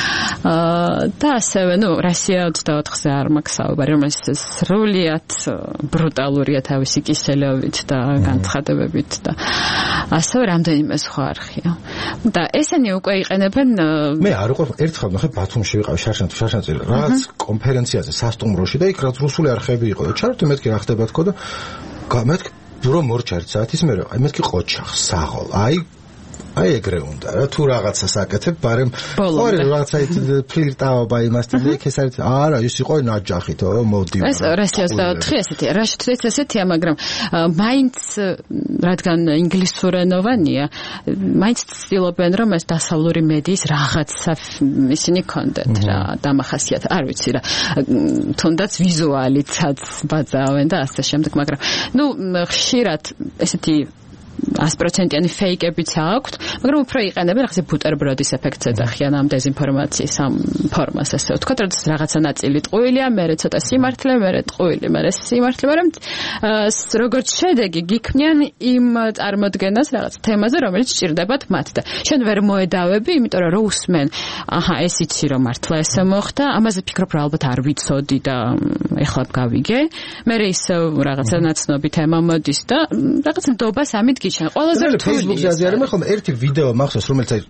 და ასევე, ნუ, რუსია ოცდაოთხზე არ მაქვს საუბარი, რომელიც სრულიად ბრუტალურია თავისი კისელობით და განცხადებებით და ასევე რამდენიმე სხვა არხია. და ესენი უკვე იყენებენ მე არ უყვარს ერთხელ ნახე ბათუმში ვიყავი შარშან შარშანზე რაღაც კონფერენციაზე სასტუმროში და იქ რაც რუსული არხები იყო და ჩართო მეთქი რა ხდება თქო და მეთქი რომ მორჩარით საათის მე აი მეთქი ყოჩახ საღოლ აი აი ეგრე უნდა რა თუ რაღაცას აკეთებ ბარემ ორი რაღაცა ფლირტაობა იმასთან და იქ ეს არის არა ის იყო ნაჯახითო მოდი ეს რუსია ოცდაოთხი ესეთი რაშთრიც ესეთია მაგრამ მაინც რადგან ინგლისურენოვანია მაინც ცდილობენ რომ ეს დასავლური მედიის რაღაცა ისინი კონდეთ რა დამახასიათ არ ვიცი რა თუნდაც ვიზუალიცაც ბაძავენ და ასე შემდეგ მაგრამ ნუ ხშირად ესეთი one hundred percent ფეიკებიც აქვთ, მაგრამ უფრო იყენებენ რაღაცა ბუტერბროდის ეფექტს ეძახიან ამ დეზინფორმაციის ამ ფორმას ასე ვთქვათ, რომ რაღაცა ნაწილი ტყუილია, მერე ცოტა სიმართლე, მერე ტყუილი, მერე სიმართლე, მაგრამ როგორც შედეგი გიქმნიან იმ წარმოდგენას რაღაც თემაზე, რომელიც სჭირდებათ მათ და შენ ვერ მოედავები, იმიტომ რომ რო უსმენ, აჰა, ეს იცი რომ მართლა ესე მოხდა, ამაზე ფიქრობ რა ალბათ არ ვიცოდი და ეხლა გავიგე, მერე ისევ რაღაცა ნაცნობი თემა მოდის და რაღაც ნდობას ამით გიჩვენ. ყველაზე რთული Facebook-ზე აზიარებენ ხოლმე ერთი ვიდეო მახსოვს რომელიც აი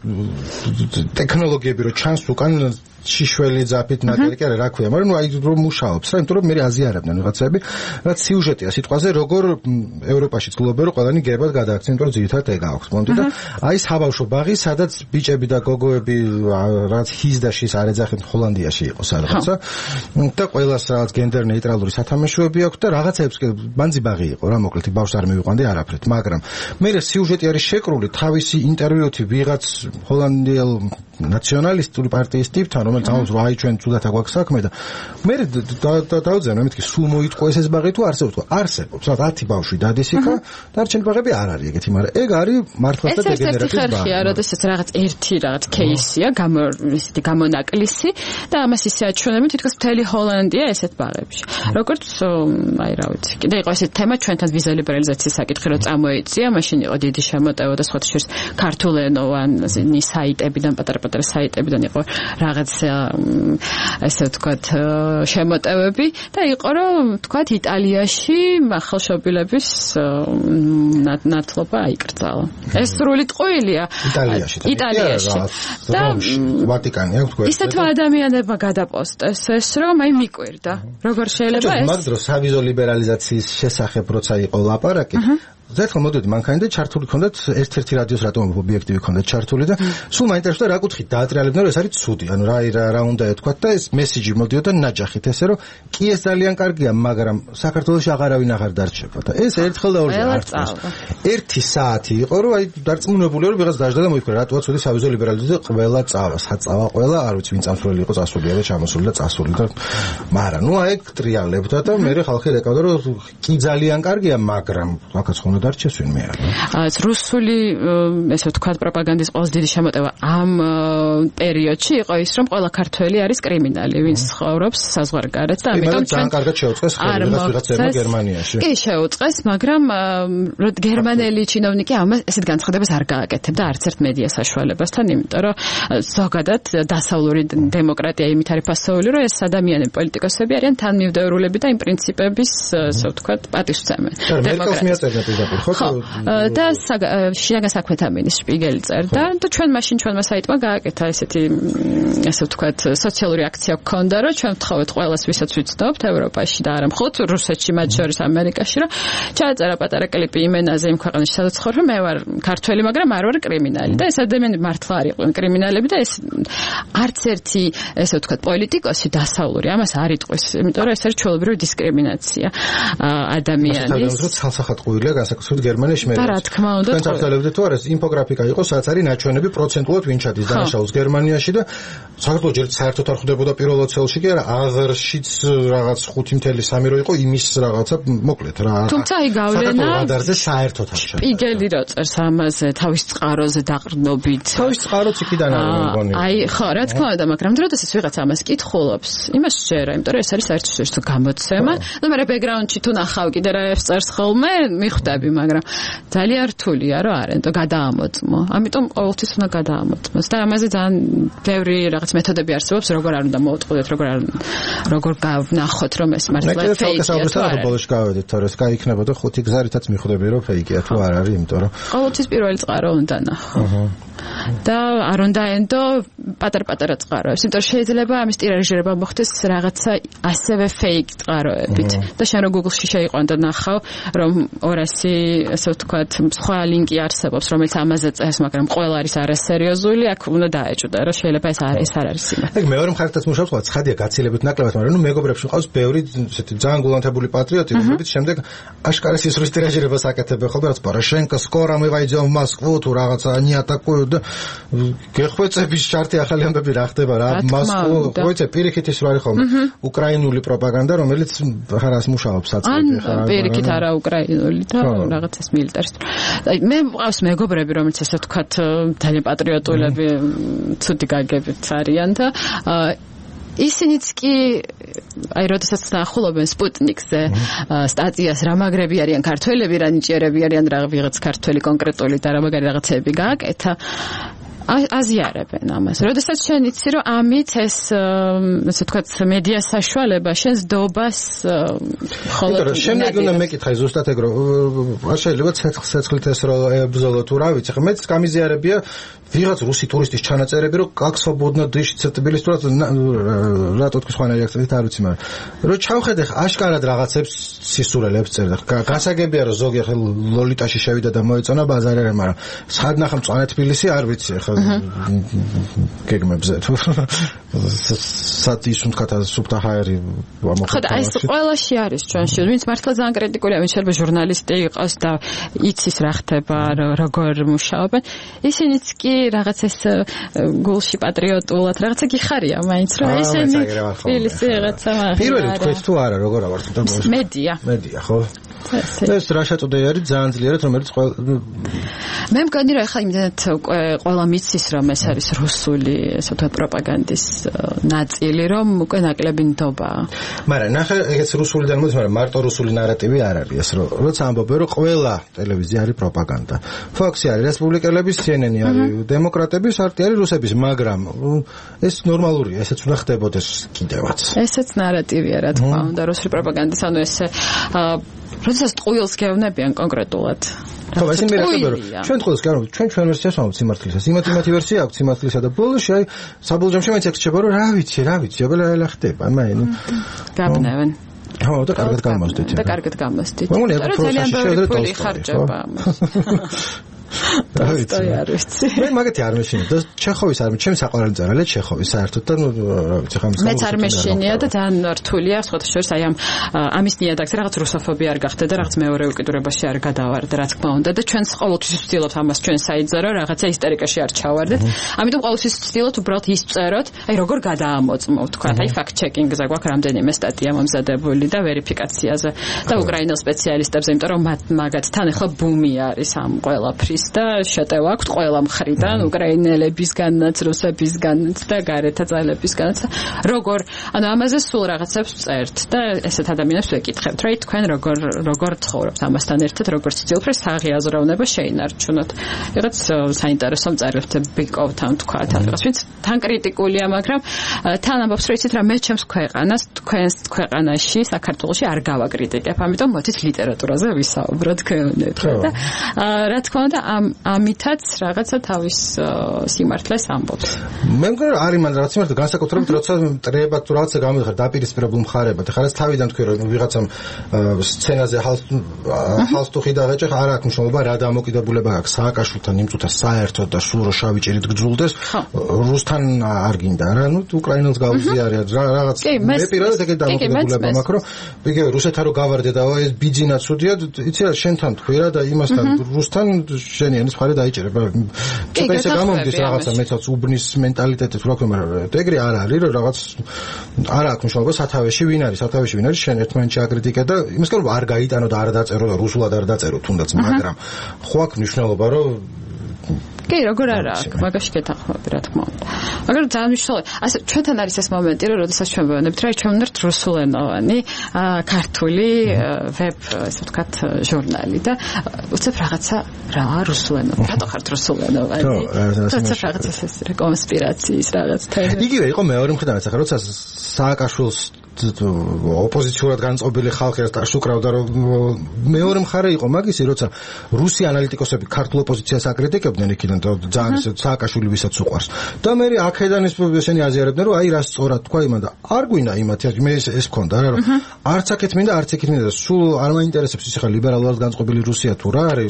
ტექნოლოგიები რო ჩანს უკან შიშველი ძაფით ნაკერი კი არა რა ქვია მაგრამ ნუ აი რომ მუშაობს რა იმიტომ რომ მე აზიარებდნენ ვიღაცები რაც სიუჟეტია სიტყვაზე როგორ ევროპაში ცდილობენ რომ ყველანი გებად გადააქცენ იმიტომ რომ ძირითადად ეგ აქვს მონდი და აი საბავშვო ბაღი სადაც ბიჭები და გოგოები რაღაც ჰის და შის არ ეძახენ ჰოლანდიაში იყო სადღაცა და ყველას რაღაც გენდერ ნეიტრალური სათამაშოები აქვს და რაღაცებს ბანძი ბაღი იყო რა მოკლედ ბავშვს არ მივიყვანდი არაფრით მაგრამ მე სიუჟეტი არის შეკრული თავისი ინტერვიუთი ვიღაც ჰოლანდიელ ნაციონალისტური პარტიის ტიპთან რომელიც ამბობს რომ აი ჩვენ თუდად აგვაქვს საქმე და მე დავძენ მეთქი სულ მოიტყო ეს ეს ბაღი თუ არსებობს თქვა არსებობს რა ათი ბავშვი დადის იქა დარჩენილი ბაღები არ არის ეგეთი მაგრამ ეგ არის მართლაც და დეგენერატივის ბაღი. ხერხია როდესაც რაღაც ერთი რაღაც кейსია გამო ისეთი გამონაკლისი და ამას ისე აჩვენებენ თითქოს მთელი ჰოლანდია ესეთ ბაღებში. როგორც აი რა ვიცი კიდე იყო ესეთი თემა ჩვენთან ვიზალიბერალიზაციის საკითხი რომ წამოიწია მაშინ იყო დიდი შემოტევა და სხვათა შორის ქართულენოვანი საიტებიდან პატარა პატარ-პატარა საიტებიდან იყო რაღაც ესე ვთქვათ შემოტევები და იყო რომ ვთქვათ იტალიაში ახალშობილების ნათლობა აიკრძალა. ეს სრული ტყუილია იტალიაში. იტალიაში. და ვატიკანი აქვს გვერდზე. ისეთმა ადამიანებმა გადაპოსტეს ეს რომ აი მიკვირდა. როგორ შეიძლება ეს? მაგ დროს სავიზო ლიბერალიზაციის შესახებ როცა იყო ლაპარაკი ზეთქო მოდიოდი მანქანა და ჩართული ქონდათ ერთ-ერთი რადიოს რატომ ობიექტივი ქონდათ ჩართული და სულ მაინტერესდა რა კუთხით დაატრიალებდნენ რომ ეს არის ცუდი ანუ რა რა რა უნდა ეთქვათ და ეს მესიჯი მოდიოდა ნაჯახით ესე რომ კი ეს ძალიან კარგია მაგრამ საქართველოში აღარავინ აღარ დარჩება და ეს ერთხელ და ორჯერ არ წავს ერთი საათი იყო რომ აი დარწმუნებული რომ ვიღაც დაждდა და მოიფიქრა რატოა ცუდი სავიზო ლიბერალიზაცია ყველა წავა საწავა ყველა არ ვიცი ვინ წამსვლელი იყო წასულია და ჩამოსული და წასული და მაგრამ ნუ აი ტრიალებდა და მე ხალხი ეკავდა რომ კი ძალიან კარგია მაგრამ აქაც ხომ დარჩეს ვინმე არა. ეს რუსული ესე ვთქვათ პროპაგანდის ყველაზე დიდი შემოტევა ამ პერიოდში იყო ის რომ ყველა ქართველი არის კრიმინალი, ვინც ცხოვრობს საზღვარგარეთ და ამიტომ ძალიან კარგად შეუწყეს ხელს ვიღაცებმა გერმანიაში. კი შეუწყეს, მაგრამ გერმანელი ჩინოვნიკი ამას ესეთ განცხადებას არ გააკეთებდა არც ერთ მედია საშუალებასთან, იმიტომ რომ ზოგადად დასავლური დემოკრატია იმით არის ფასეული, რომ ეს ადამიანები პოლიტიკოსები არიან თანმიმდევრულები და იმ პრინციპების ესე ვთქვათ პატივსცემენ. დემოკრატია ხო და შინაგან საქმეთა მინისტრი შპიგელი წერდა და ჩვენ მაშინ ჩვენმა საიტმა გააკეთა ესეთი ესე ვთქვათ სოციალური აქცია გქონდა რომ ჩვენ ვთხოვეთ ყველას ვისაც ვიცნობთ ევროპაში და არა მხოლოდ რუსეთში მათ შორის ამერიკაში რომ ჩააწერა პატარა კლიპი იმენაზე იმ ქვეყანაში სადაც ცხოვრობ მე ვარ ქართველი მაგრამ არ ვარ კრიმინალი და ეს ადამიანები მართლა არ იყვნენ კრიმინალები და ეს არც ერთი ესე ვთქვათ პოლიტიკოსი დასავლური ამას არ იტყვის იმიტომ რომ ეს არის ჩვეულებრივი დისკრიმინაცია ადამიანის ცალსახადყურია გასაკუთრებით გერმანიაში მე რა თქმა უნდა თქვენ წარსულებდით თუ არა ეს ინფოგრაფიკა იყო სადაც არის ნაჩვენები პროცენტულად ვინ ჩადის დანაშაულს გერმანიაში და საქართველოს ჯერ საერთოდ არ ხვდებოდა პირველ ოცეულში კი არა აღრშიც რაღაც ხუთი ნული სამი რო იყო იმის რაღაცა მოკლედ რა თუმცა აი გავლენა რადარზე საერთოდ არ ჩადის შპიგელი რო წერს ამაზე თავის წყაროზე დაყრდნობით თავის წყაროც იქიდან არის მგონი აი ხო რა თქმა უნდა მაგრამ დროდადაც ვიღაც ამას კითხულობს იმას შეერა იმიტომ რომ ეს არის საერთაშორისო გამოცემა და მე ბექგრაუნდში თუ ნახავ კიდე რა წერს ხოლმე მიხვდები მაგრამ ძალიან რთულია რომ არენდო გადაამოწმო. ამიტომ ყოველთვის უნდა გადაამოწმოს და ამაზე ძალიან ბევრი რაღაც მეთოდები არსებობს, როგორ არ უნდა მოუწყოთ, როგორ არ როგორ გავნახოთ რომ ეს მართლა ფეიქია თუ არა. ბოლოში გავედით, თორე ეს გაიქნებოდა ხუთი გზარითაც მიხვდები რომ ფეიქია თუ არ არის, იმიტომ რომ ყოველთვის პირველი წყარო უნდა ნახო. და არ უნდა ენდო პატარ-პატარა წყაროებს, იმიტომ რომ შეიძლება ამის ტირაჟირება მოხდეს რაღაცა ასევე ფეიქ წყაროებით. და შენ რო Google-ში შეიყვან და ნახავ რომ ორასი ასე ვთქვათ სხვა ლინკი არსებობს რომელიც ამაზე წერს მაგრამ ყველა არის არასერიოზული აქ უნდა დაეჭვდა რომ შეიძლება ეს არ ეს არ არის სიმართლე. ეგ მეორე მხარეთაც მუშაობს ხოლმე ცხადია გაცილებით ნაკლებად მაგრამ ნუ მეგობრებში ყავს ბევრი ესეთი ძალიან გულანთებული პატრიოტი რომლებიც შემდეგ აშკარას ისურის ტირაჟირებას აკეთებენ ხოლმე რაც პოროშენკო скоро мы войдем в Москву თუ რაღაცა они атакуют და გეხვეწების ჩარტი ახალი ამბები რა ხდება რა მოსკოვ ხოიცე პირიქით ის რა არის ხოლმე უკრაინული პროპაგანდა რომელიც ხარას მუშაობს საწყობი ხარ ან პირიქით არა უკრაინული და რაღაცას მილიტარისტული. აი მე მყავს მეგობრები რომელიც ასე ვთქვათ ძალიან პატრიოტულები ცუდი გაგებით არიან და ისინიც კი აი როდესაც დაახულობენ სპუტნიკზე სტატიას რა მაგრები არიან ქართველები რა ნიჭიერები არიან რა ვიღაც ქართველი კონკრეტული და რა მაგარი რაღაცები გააკეთა აზიარებენ ამას. როდესაც შენ იცი რომ ამით ეს ასე ვთქვათ მედია საშუალება შენს დობას ხოლმე შემდეგ უნდა მეკითხა ზუსტად ეგ რომ არ შეიძლება ცეცხლით ეს რომ ებრძოლო თუ რა ვიცი ხა მეც გამიზიარებია ვიღაც რუსი ტურისტის ჩანაწერები რომ как свободно дышит Тбилисურად რატო თქვი სხვანაირი აქცენტით არ ვიცი მაგრამ რომ ჩავხედე აშკარად რაღაცებს სისურელებს წერდა გასაგებია რომ ზოგი ხა ლოლიტაში შევიდა და მოეწონა ბაზარერე მაგრამ სად ნახა მწვანე თბილისი არ ვიცი ხა გეგმებზე თუ სად ისუნთქათა სუფთა ჰაერი მოხდა ეს ყველაში არის ჩვენში ვინც მართლა ძალიან კრიტიკულია ვინც შეიძლება ჟურნალისტი იყოს და იცის რა ხდება როგორ მუშაობენ ისინიც კი რაღაც ეს გულში პატრიოტულად რაღაცა გიხარია მაინც რომ ესენი თბილისი რაღაცა პირველი თქვით თუ არა როგორ ავართ მედია მედია ხო ეს რა შეწოდე არის ძალიან ძლიერად რომელიც მე მგონი რომ ახლა იმდენად ყველა მიცის რომ ეს არის რუსული ესე ვთქვათ პროპაგანდის ნაწილი რომ უკვე ნაკლები ნდობა. მაგრამ ნახე ეგეც რუსულიდან მოდის, მაგრამ მარტო რუსული ნარატივი არ არის ეს რომ როცა ამბობენ რომ ყველა ტელევიზია არის პროპაგანდა. Fox-ი არის რესპუბლიკელების, C N N-ი არის დემოკრატების, არტი არის რუსების, მაგრამ ეს ნორმალურია, ესეც უნდა ხდებოდეს კიდევაც. ესეც ნარატივია რა თქმა უნდა რუსული პროპაგანდის, ანუ ეს როდესაც ტყუილს გევნებიან კონკრეტულად. ხო, ეს მე რა ვთქვი, ჩვენ ტყუილს გევნებთ, ჩვენ ჩვენ ვერსიას ვამბობთ სიმართლისას. იმათ იმათი ვერსია აქვს სიმართლისა და ბოლოში აი საბოლოოში მეც ექცევა რომ რა ვიცი, რა ვიცი, აბა ხდება, მაი ნუ გაბნევენ. ხო, და კარგად გამოსდით. და კარგად გამოსდით. მაგრამ ძალიან ბევრი ფული ხარჯება ამას. დავიცი. მე მაგეთი არ მეშინია და ჩეხოვის არ ჩემს საყვარელი მწერალია ჩეხოვის საერთოდ და ნუ რა ვიცი ხომ მეც არ მეშინია და ძალიან რთულია სხვათა შორის აი ამ ამის ნიადაგზე რაღაც რუსოფობია არ გახდა და რაღაც მეორე უკიდურებაში არ გადავარდა რა თქმა უნდა და ჩვენს ყოველთვის ვცდილობთ ამას ჩვენ საიტზე რომ რაღაცა ისტერიკაში არ ჩავარდეთ. ამიტომ ყოველთვის ვცდილობთ უბრალოდ ისწეროთ აი როგორ გადაამოწმოთ თქვა აი ფაქტ ჩეკინგზე გვაქვს რამდენიმე სტატია მომზადებული და ვერიფიკაციაზე და უკრაინელ სპეციალისტებზე იმიტომ რომ მაგათთან ახლა ბუმი არის ამ ყველაფრის და შეტევა აქვს ყველა მხრიდან უკრაინელებისგანაც, რუსებისგანაც და გარეთა ძალებისგანაც. როგორ, ანუ ამაზე სულ რაღაცებს წერთ და ესეთ ადამიანებს ვეკითხებთ, რა თქვენ როგორ როგორ ცხოვრობთ ამასთან ერთად, როგორ ცდილობთ საღი აზროვნება შეინარჩუნოთ. რაღაც საინტერესო მწერლებთ ბიკოვთან თქვა, რაღაც ვინც თან კრიტიკულია, მაგრამ თან ამბობს, რომ იცით რა მე ჩემს ქვეყანას, თქვენს ქვეყანაში, საქართველოში არ გავაკრიტიკებ, ამიტომ მოდით ლიტერატურაზე ვისაუბროთ ქონეთ და რა თქმა უნდა ამ ამითაც რაღაცა თავის სიმართლეს ამბობს. მე მგონი რომ არის მან რაღაც სიმართლე განსაკუთრებით როცა ტრება თუ რაღაცა გამოდიხარ დაპირისპირებულ მხარებად. ეხლა რაც თავიდან თქვი რომ ვიღაცამ სცენაზე ჰალსტუხი დაღეჭე არ აქვს მნიშვნელობა რა დამოკიდებულება აქვს სააკაშვილთან იმ წუთას საერთოდ და სულ რო შავი ჭირით გძულდეს რუსთან არ გინდა რა ნუ უკრაინელს გაუზიარია რაღაც მე პირადად ეგეთ დამოკიდებულება მაქვს რომ ვიგე რუსეთთან რო გავარდე და ეს ბიძინა ცუდია იცი რა შენთან თქვი რა და იმასთან რუსთან შენი ეს მხარე დაიჭერება. ცოტა ისე გამომდის რაღაცა მეცაც უბნის მენტალიტეტით რა ქვია, მაგრამ ეგრე არ არის რომ რაღაც არ აქვს მნიშვნელობა სათავეში ვინ არის, სათავეში ვინ არის შენ ერთმანეთში აკრიტიკე და იმის გამო არ გაიტანო და არ დაწერო და რუსულად არ დაწერო თუნდაც, მაგრამ ხო აქვს მნიშვნელობა რომ კი, როგორ არა აქ, მაგაში გეთანხმები რა თქმა უნდა. მაგრამ ძალიან მნიშვნელოვანია. ასე ჩვენთან არის ეს მომენტი, რომ როდესაც ჩვენ ვეუბნებთ, რა ჩვენ ვართ რუსულენოვანი, ქართული ვებ, ასე ვთქვათ, ჟურნალი და უცებ რაღაცა რა რუსულენოვანი. რატო ხართ რუსულენოვანი? უცებ რაღაცა ეს კონსპირაციის რაღაც თეორია. იგივე იყო მეორე მხრიდან, ახლა როცა სააკაშვილს ოპოზიციურად განწყობილი ხალხი ერთად უკრავდა რომ მეორე მხარე იყო მაგისი როცა რუსი ანალიტიკოსები ქართულ ოპოზიციას აკრიტიკებდნენ იქიდან და ძალიან ისე სააკაშვილი ვისაც უყვარს და მე აქედან ეს ესენი აზიარებდნენ რომ აი რა სწორად თქვა იმან და არ გვინდა იმათი მე ეს მქონდა რა რომ არც აქეთ მინდა არც იქით მინდა სულ არ მაინტერესებს ის ხა ლიბერალურად განწყობილი რუსია თუ რა არის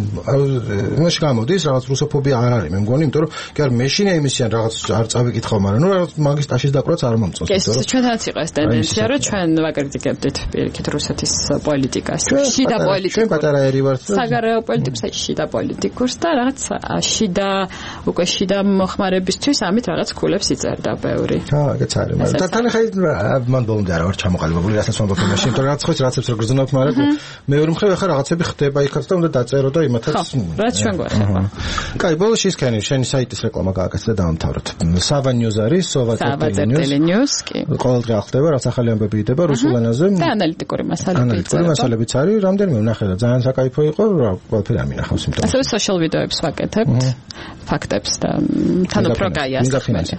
იმაში გამოდის რაღაც რუსოფობია არ არის მე მგონი იმიტომ რომ კი არ მეშინე იმისიან რაღაც არ წავიკითხავ მაგრამ ნუ რაღაც მაგის ტაშის დაკვრაც არ მომწონს იმიტომ რომ ჩვენთანაც იყო ეს ტენდენცია რომ ჩვენ ვაკრიტიკებდით პირიქით რუსეთის პოლიტიკას შიდა პოლიტიკას ჩვენ პატარა ერი ვართ საგარეო პოლიტიკას შიდა პოლიტიკურს და რაღაც შიდა უკვე შიდა მოხმარებისთვის ამით რაღაც ქულებს იწერდა ბევრი ხო ეგეც არის მაგრამ თან ხაი მან ბოლომდე არა ვარ ჩამოყალიბებული რასაც ვამბობ იმაში იმიტომ რომ რაღაც ხო რაღაცებს რო გრძნობთ მაგრამ მეორე მხრივ ახლა რაღაცები ხდება იქაც და უნდა დაწერო და იმათაც რაც ჩვენ გვეხება კაი ბოლოში ისქენი შენი საიტის რეკლამა გააკეთე და დაამთავრეთ Sava News არის Sava News კი ყოველდღე ახდება რაც ახალი ამბები იდება რუსულ ენაზე და ანალიტიკური მასალები ანალიტიკური მასალებიც არის რამდენიმე ვნახე და ძალიან საკაიფო იყო რა ყველაფერი ამინახავს იმიტომ ასე social ვიდეოებს ვაკეთებთ ფაქტებს და თან უფრო გაიასახმელი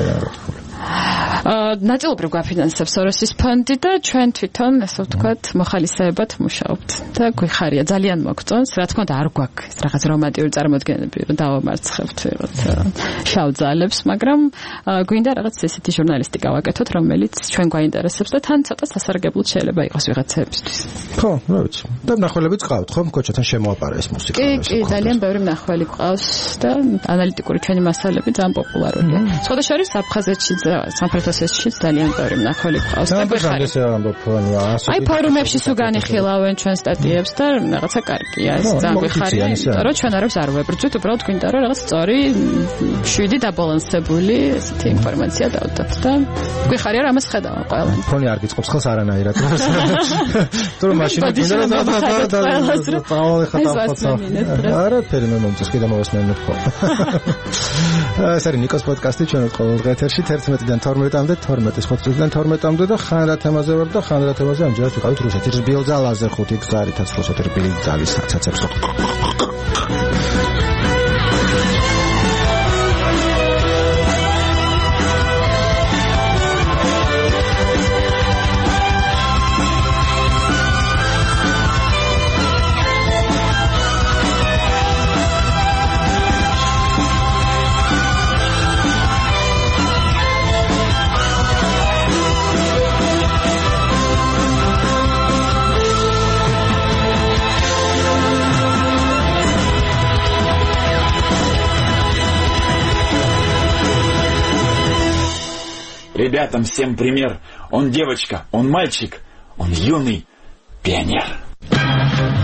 ნაწილობრივ გვაფინანსებს სოროსის ფონდი და ჩვენ თვითონ ასე ვთქვათ მოხალისეებად მუშაობთ და გვიხარია ძალიან მოგწონს რა თქმა უნდა არ გვაქვს რაღაც რომანტიკული წარმოდგენები რომ დავამარცხებთ შავ ძალებს მაგრამ გვინდა რაღაც ესეთი ჟურნალისტიკა ვაკეთოთ რომელიც ჩვენ გვაინტერესებს და თან ცოტა სასარგებლოდ შეიძლება იყოს ვიღაცებისთვის ხო რა ვიცი და მნახველებიც ყავთ ხო მკოჩათან შემოაპარა ეს მუსიკა კი კი ძალიან ბევრი მნახველი ყავს და ანალიტიკური ჩვენი მასალები ძალიან პოპულარულია სხვადასხვა აბხაზეთში სამხრეთ ოსეთიაშიც ძალიან ბევრი მნახველი ყავს და გვიხარია. აი ფორუმებში სულ განიხილავენ ჩვენ სტატიებს და რაღაცა კარგია ეს ძალიან გვიხარია, იმიტომ რომ ჩვენ არებს არ ვებრძვით, უბრალოდ გვინდა რომ რაღაც სწორი შვიდი დაბალანსებული ესეთი ინფორმაცია დავდოთ და გვიხარია რომ ამას ხედავენ ყველანი. ფონი არ გიწყობს ხელს არანაირად. თუ რომ მაშინ გინდა და და და წავალი ხატავ. არა, ფერი მე მომწეს კიდე მოვესმენთ ხო. ეს არის ნიკოს პოდკასტი ჩვენ ყოველ ეთერში თერთმეტიდან თორმეტამდე, თორმეტის ხუთიდან თორმეტამდე და ხან რა თემაზე ვარ და ხან რა თემაზე ამჯერად ვიყავით რუსეთის ბილძალაზე ხუთი გზარითაც რუსეთის ბილძალის საცაცებს. Ребятам всем пример. Он девочка, он мальчик, он юный пионер.